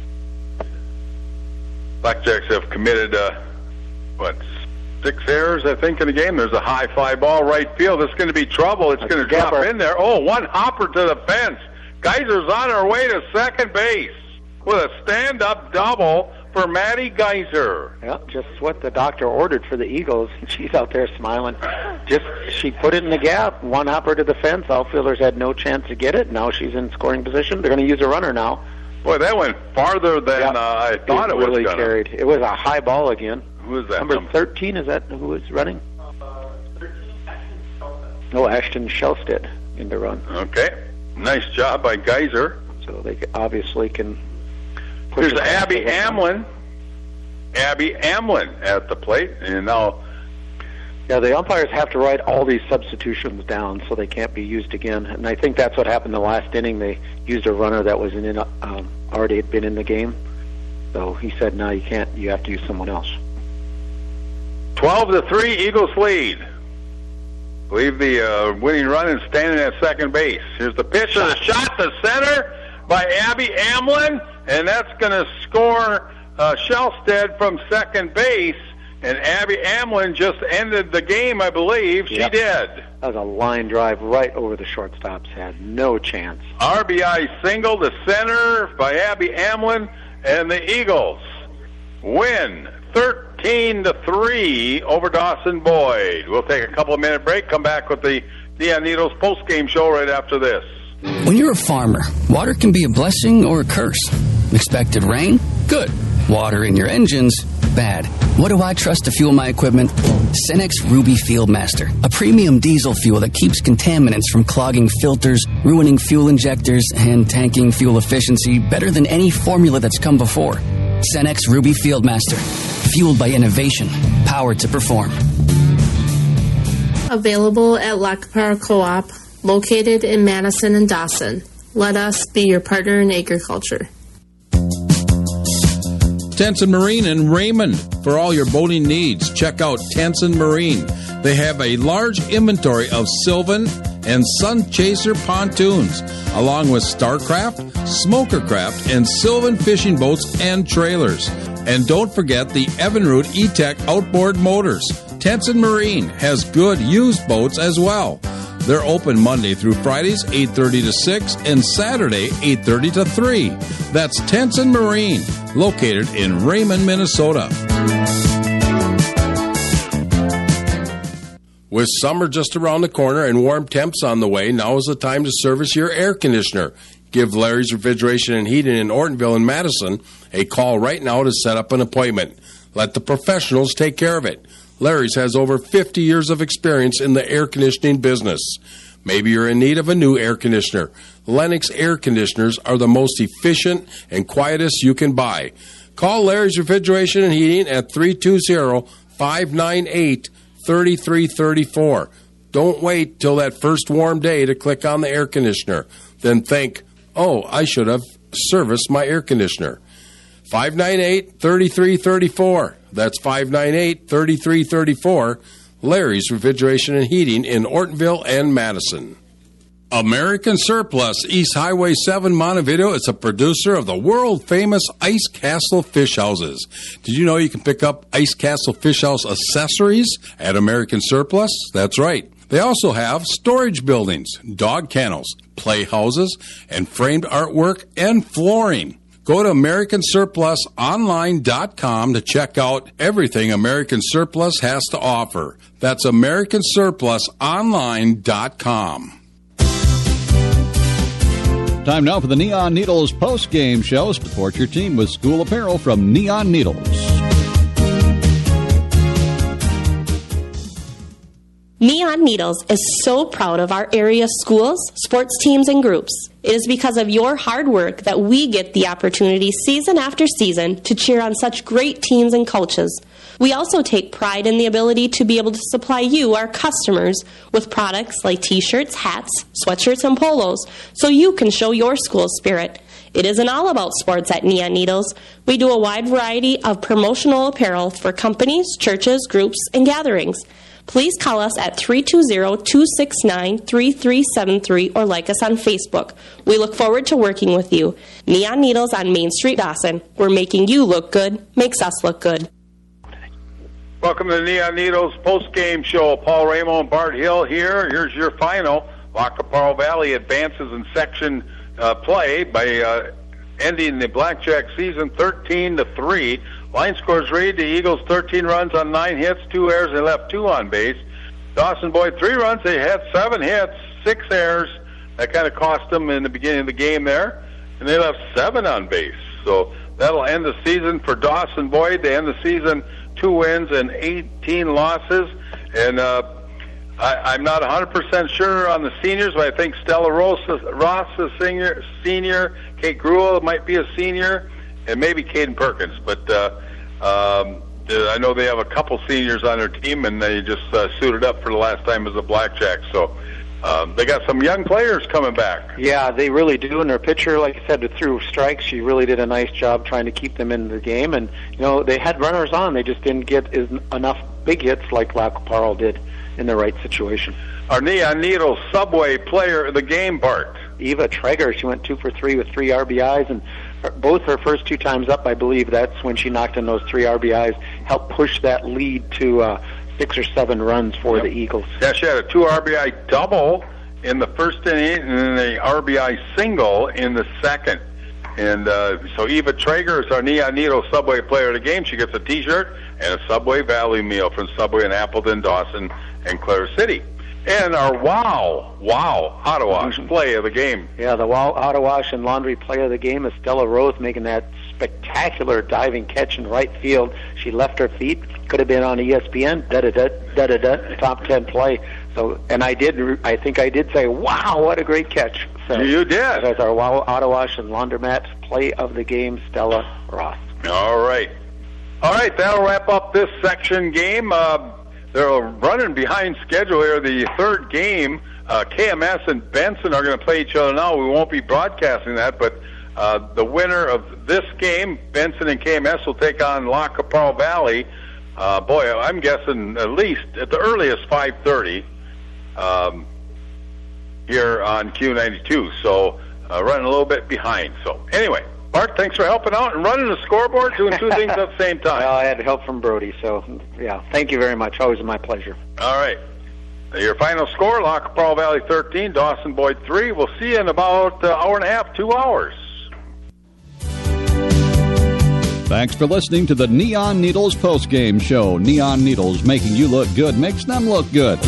Blackjacks have committed, 6 errors, I think, in the game. There's a high fly ball right field. It's going to be trouble. It's going to drop in there. Oh, one hopper to the fence. Geiser's on her way to second base with a stand-up double for Maddie Geiser. Yeah, just what the doctor ordered for the Eagles. She's out there smiling. She put it in the gap. One hopper to the fence. Outfielders had no chance to get it. Now she's in scoring position. They're going to use a runner now. Boy, that went farther than I thought it was really going to. Carried. It was a high ball again. Who is that? Number 13, is that who was running? 13, Ashton Shelstead. No, Ashton Shelstead in the run. Okay. Nice job by Geiser. So they obviously can... There's Abby Amlin. Abby Amlin at the plate. And now... Yeah, the umpires have to write all these substitutions down so they can't be used again. And I think that's what happened the last inning. They used a runner that was already had been in the game. So he said, no, you can't. You have to use someone else. 12-3, Eagles lead. I believe the winning run is standing at second base. Here's the pitch and the shot to center by Abby Amlin, and that's going to score Shelstead from second base. And Abby Amlin just ended the game, I believe. She did. That was a line drive right over the shortstop's head. No chance. RBI single to center by Abby Amlin, and the Eagles win 13-3 over Dawson Boyd. We'll take a couple-minute break, come back with the Neon Needles post-game show right after this. When you're a farmer, water can be a blessing or a curse. Expected rain? Good. Water in your engines? Bad. What do I trust to fuel my equipment? Cenex Ruby Fieldmaster, a premium diesel fuel that keeps contaminants from clogging filters, ruining fuel injectors, and tanking fuel efficiency better than any formula that's come before. Cenex Ruby Fieldmaster, fueled by innovation, powered to perform. Available at La Capara Co-op, located in Madison and Dawson. Let us be your partner in agriculture. Tenson Marine in Raymond. For all your boating needs, check out Tenson Marine. They have a large inventory of Sylvan and Sun Chaser pontoons, along with Starcraft, Smokercraft, and Sylvan fishing boats and trailers. And don't forget the Evinrude E-Tech outboard motors. Tenson Marine has good used boats as well. They're open Monday through Fridays, 8:30 to 6, and Saturday, 8:30 to 3. That's Tenson Marine, located in Raymond, Minnesota. With summer just around the corner and warm temps on the way, now is the time to service your air conditioner. Give Larry's Refrigeration and Heating in Ortonville and Madison a call right now to set up an appointment. Let the professionals take care of it. Larry's has over 50 years of experience in the air conditioning business. Maybe you're in need of a new air conditioner. Lennox air conditioners are the most efficient and quietest you can buy. Call Larry's Refrigeration and Heating at 320-598-3334. Don't wait till that first warm day to click on the air conditioner. Then think, oh, I should have serviced my air conditioner. 598-3334. That's 598-3334. Larry's Refrigeration and Heating in Ortonville and Madison. American Surplus, East Highway 7, Montevideo, is a producer of the world-famous Ice Castle Fish Houses. Did you know you can pick up Ice Castle Fish House accessories at American Surplus? That's right. They also have storage buildings, dog kennels, playhouses, and framed artwork and flooring. Go to AmericanSurplusOnline.com to check out everything American Surplus has to offer. That's AmericanSurplusOnline.com. Time now for the Neon Needles post-game show. Support your team with school apparel from Neon Needles. Neon Needles is so proud of our area schools, sports teams, and groups. It is because of your hard work that we get the opportunity season after season to cheer on such great teams and coaches. We also take pride in the ability to be able to supply you, our customers, with products like t-shirts, hats, sweatshirts, and polos, so you can show your school spirit. It isn't all about sports at Neon Needles. We do a wide variety of promotional apparel for companies, churches, groups, and gatherings. Please call us at 320-269-3373 or like us on Facebook. We look forward to working with you. Neon Needles on Main Street, Dawson. We're making you look good, makes us look good. Welcome to the Neon Needles post-game show. Paul Ramo and Bart Hill here. Here's your final. Lac La Parle Valley advances in section play by ending the Blackjack season 13-3. Line scores read: the Eagles 13 runs on 9 hits, 2 errors, they left 2 on base. Dawson Boyd 3 runs, they had 7 hits, 6 errors. That kind of cost them in the beginning of the game there, and they left 7 on base. So that'll end the season for Dawson Boyd. They end the season 2 wins and 18 losses. And I'm not 100% sure on the seniors, but I think Stella Ross is senior. Kate Gruel might be a senior, and maybe Caden Perkins. But I know they have a couple seniors on their team, and they just suited up for the last time as a Blackjack. So they got some young players coming back. Yeah, they really do. And their pitcher, like I said, threw strikes. She really did a nice job trying to keep them in the game. And, you know, they had runners on. They just didn't get enough big hits like Lac La Parle did in the right situation. Our Neon Needles Subway player of the game, Bart. Eva Traeger, she went 2 for 3 with 3 RBIs, and both her first 2 times up, I believe that's when she knocked in those 3 RBIs, helped push that lead to 6 or 7 runs for the Eagles. Yeah, she had a 2 RBI double in the first inning and then a RBI single in the second. And so Eva Traeger is our Neon Needle Subway player of the game. She gets a T-shirt and a Subway value meal from Subway in Appleton, Dawson, and Clare City. And our Wow Auto Wash play of the game. Yeah, the Wow Auto Wash and Laundry play of the game is Stella Roth making that spectacular diving catch in right field. She left her feet. Could have been on ESPN. Top 10 play. So, and I think I did say, wow, what a great catch. So, you did. That's our Wow Auto Wash and Laundromat play of the game, Stella Roth. All right, that'll wrap up this section game. They're running behind schedule here. The third game, KMS and Benson are going to play each other now. We won't be broadcasting that, but the winner of this game, Benson and KMS, will take on Lac La Parle Valley. Boy, I'm guessing at least at the earliest 5:30 here on Q92. So running a little bit behind. So anyway, Bart, thanks for helping out and running the scoreboard, doing 2 things at the same time. Well, I had help from Brody, so yeah, thank you very much. Always my pleasure. All right. Your final score, Lac La Parle Valley 13, Dawson Boyd 3. We'll see you in about an hour and a half, 2 hours. Thanks for listening to the Neon Needles postgame show. Neon Needles, making you look good makes them look good.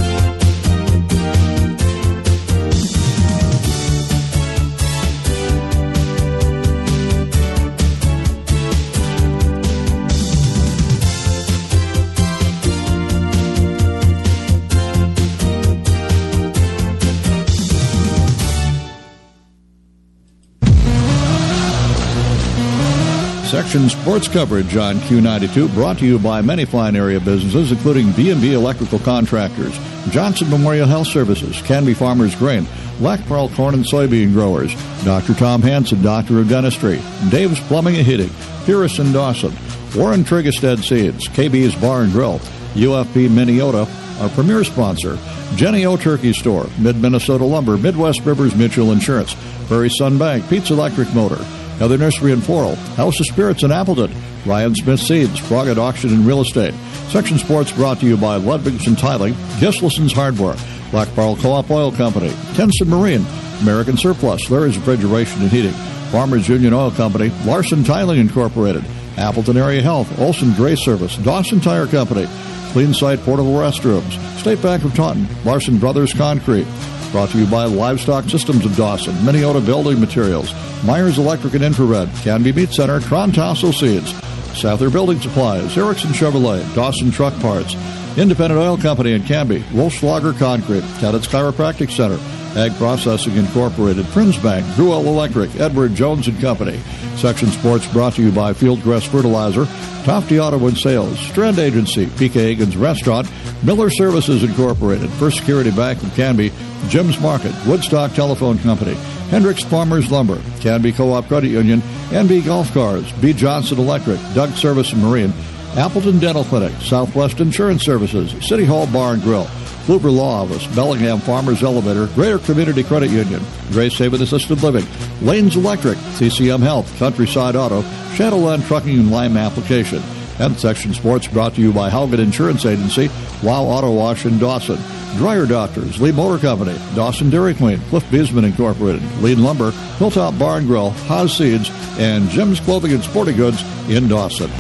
Section Sports coverage on Q92 brought to you by many fine area businesses, including B&B Electrical Contractors, Johnson Memorial Health Services, Canby Farmers Grain, Black Pearl Corn and Soybean Growers, Dr. Tom Hansen, Doctor of Dentistry, Dave's Plumbing and Heating, Purist and Dawson, Warren Trigestead Seeds, KB's Bar and Grill, UFP Minneota, our premier sponsor, Jenny O Turkey Store, Mid-Minnesota Lumber, Midwest Rivers Mutual Insurance, Prairie Sun Bank, Pete's Electric Motor, Heather Nursery in Floral, House of Spirits in Appleton, Ryan Smith Seeds, Frogget Auction and Real Estate. Section Sports brought to you by Ludwigson Tiling, Gislison's Hardware, Black Pearl Co-op Oil Company, Tenson Marine, American Surplus, Larry's Refrigeration and Heating, Farmers Union Oil Company, Larson Tiling Incorporated, Appleton Area Health, Olson Gray Service, Dawson Tire Company, Clean Site Portable Restrooms, State Bank of Taunton, Larson Brothers Concrete. Brought to you by Livestock Systems of Dawson, Minneota Building Materials, Myers Electric and Infrared, Canby Meat Center, Tron Tassel Seeds, Souther Building Supplies, Erickson Chevrolet, Dawson Truck Parts, Independent Oil Company in Canby, Wolfschlager Concrete, Cadets Chiropractic Center, Ag Processing Incorporated, Prince Bank, Gruel Electric, Edward Jones and Company. Section Sports brought to you by Fieldcrest Fertilizer, Tofty Auto and Sales, Strand Agency, P.K. Higgins Restaurant, Miller Services Incorporated, First Security Bank of Canby, Jim's Market, Woodstock Telephone Company, Hendricks Farmers Lumber, Canby Co-op Credit Union, NB Golf Cars, B. Johnson Electric, Doug Service and Marine, Appleton Dental Clinic, Southwest Insurance Services, City Hall Bar and Grill, Kluber Law Office, Bellingham Farmers Elevator, Greater Community Credit Union, Grace Haven Assisted Living, Lanes Electric, CCM Health, Countryside Auto, Shadowland Trucking and Lime Application. And Section Sports brought to you by Haugen Insurance Agency, Wow Auto Wash in Dawson, Dryer Doctors, Lee Motor Company, Dawson Dairy Queen, Cliff Beesman Incorporated, Lean Lumber, Hilltop Bar and Grill, Haas Seeds, and Jim's Clothing and Sporting Goods in Dawson.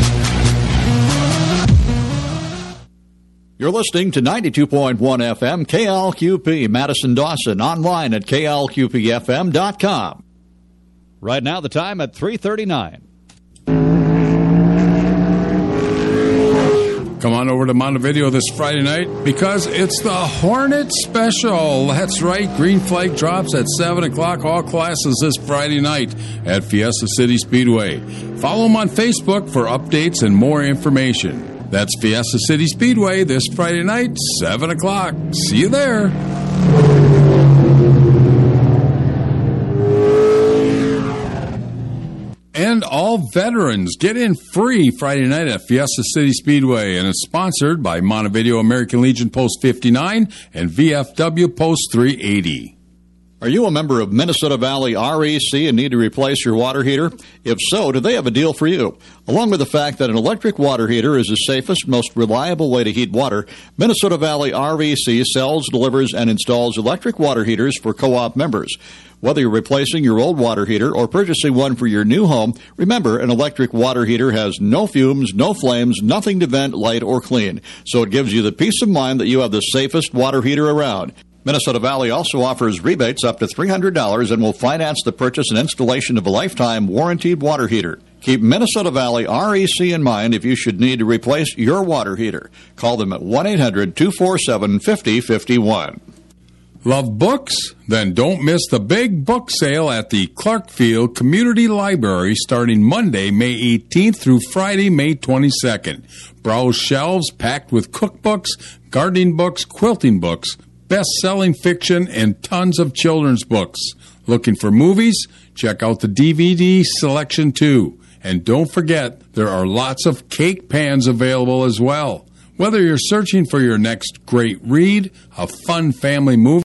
You're listening to 92.1 FM KLQP Madison Dawson, online at klqpfm.com. Right now the time at 3:39. Come on over to Montevideo this Friday night because it's the Hornet Special. That's right. Green Flag drops at 7 o'clock. All classes this Friday night at Fiesta City Speedway. Follow them on Facebook for updates and more information. That's Fiesta City Speedway this Friday night, 7 o'clock. See you there. And all veterans get in free Friday night at Fiesta City Speedway, and it's sponsored by Montevideo American Legion Post 59 and VFW Post 380. Are you a member of Minnesota Valley REC and need to replace your water heater? If so, do they have a deal for you? Along with the fact that an electric water heater is the safest, most reliable way to heat water, Minnesota Valley REC sells, delivers, and installs electric water heaters for co-op members. Whether you're replacing your old water heater or purchasing one for your new home, remember an electric water heater has no fumes, no flames, nothing to vent, light, or clean. So it gives you the peace of mind that you have the safest water heater around. Minnesota Valley also offers rebates up to $300 and will finance the purchase and installation of a lifetime warranted water heater. Keep Minnesota Valley REC in mind if you should need to replace your water heater. Call them at 1-800-247-5051. Love books? Then don't miss the big book sale at the Clarkfield Community Library starting Monday, May 18th through Friday, May 22nd. Browse shelves packed with cookbooks, gardening books, quilting books, best-selling fiction, and tons of children's books. Looking for movies? Check out the DVD selection too. And don't forget, there are lots of cake pans available as well. Whether you're searching for your next great read, a fun family movie,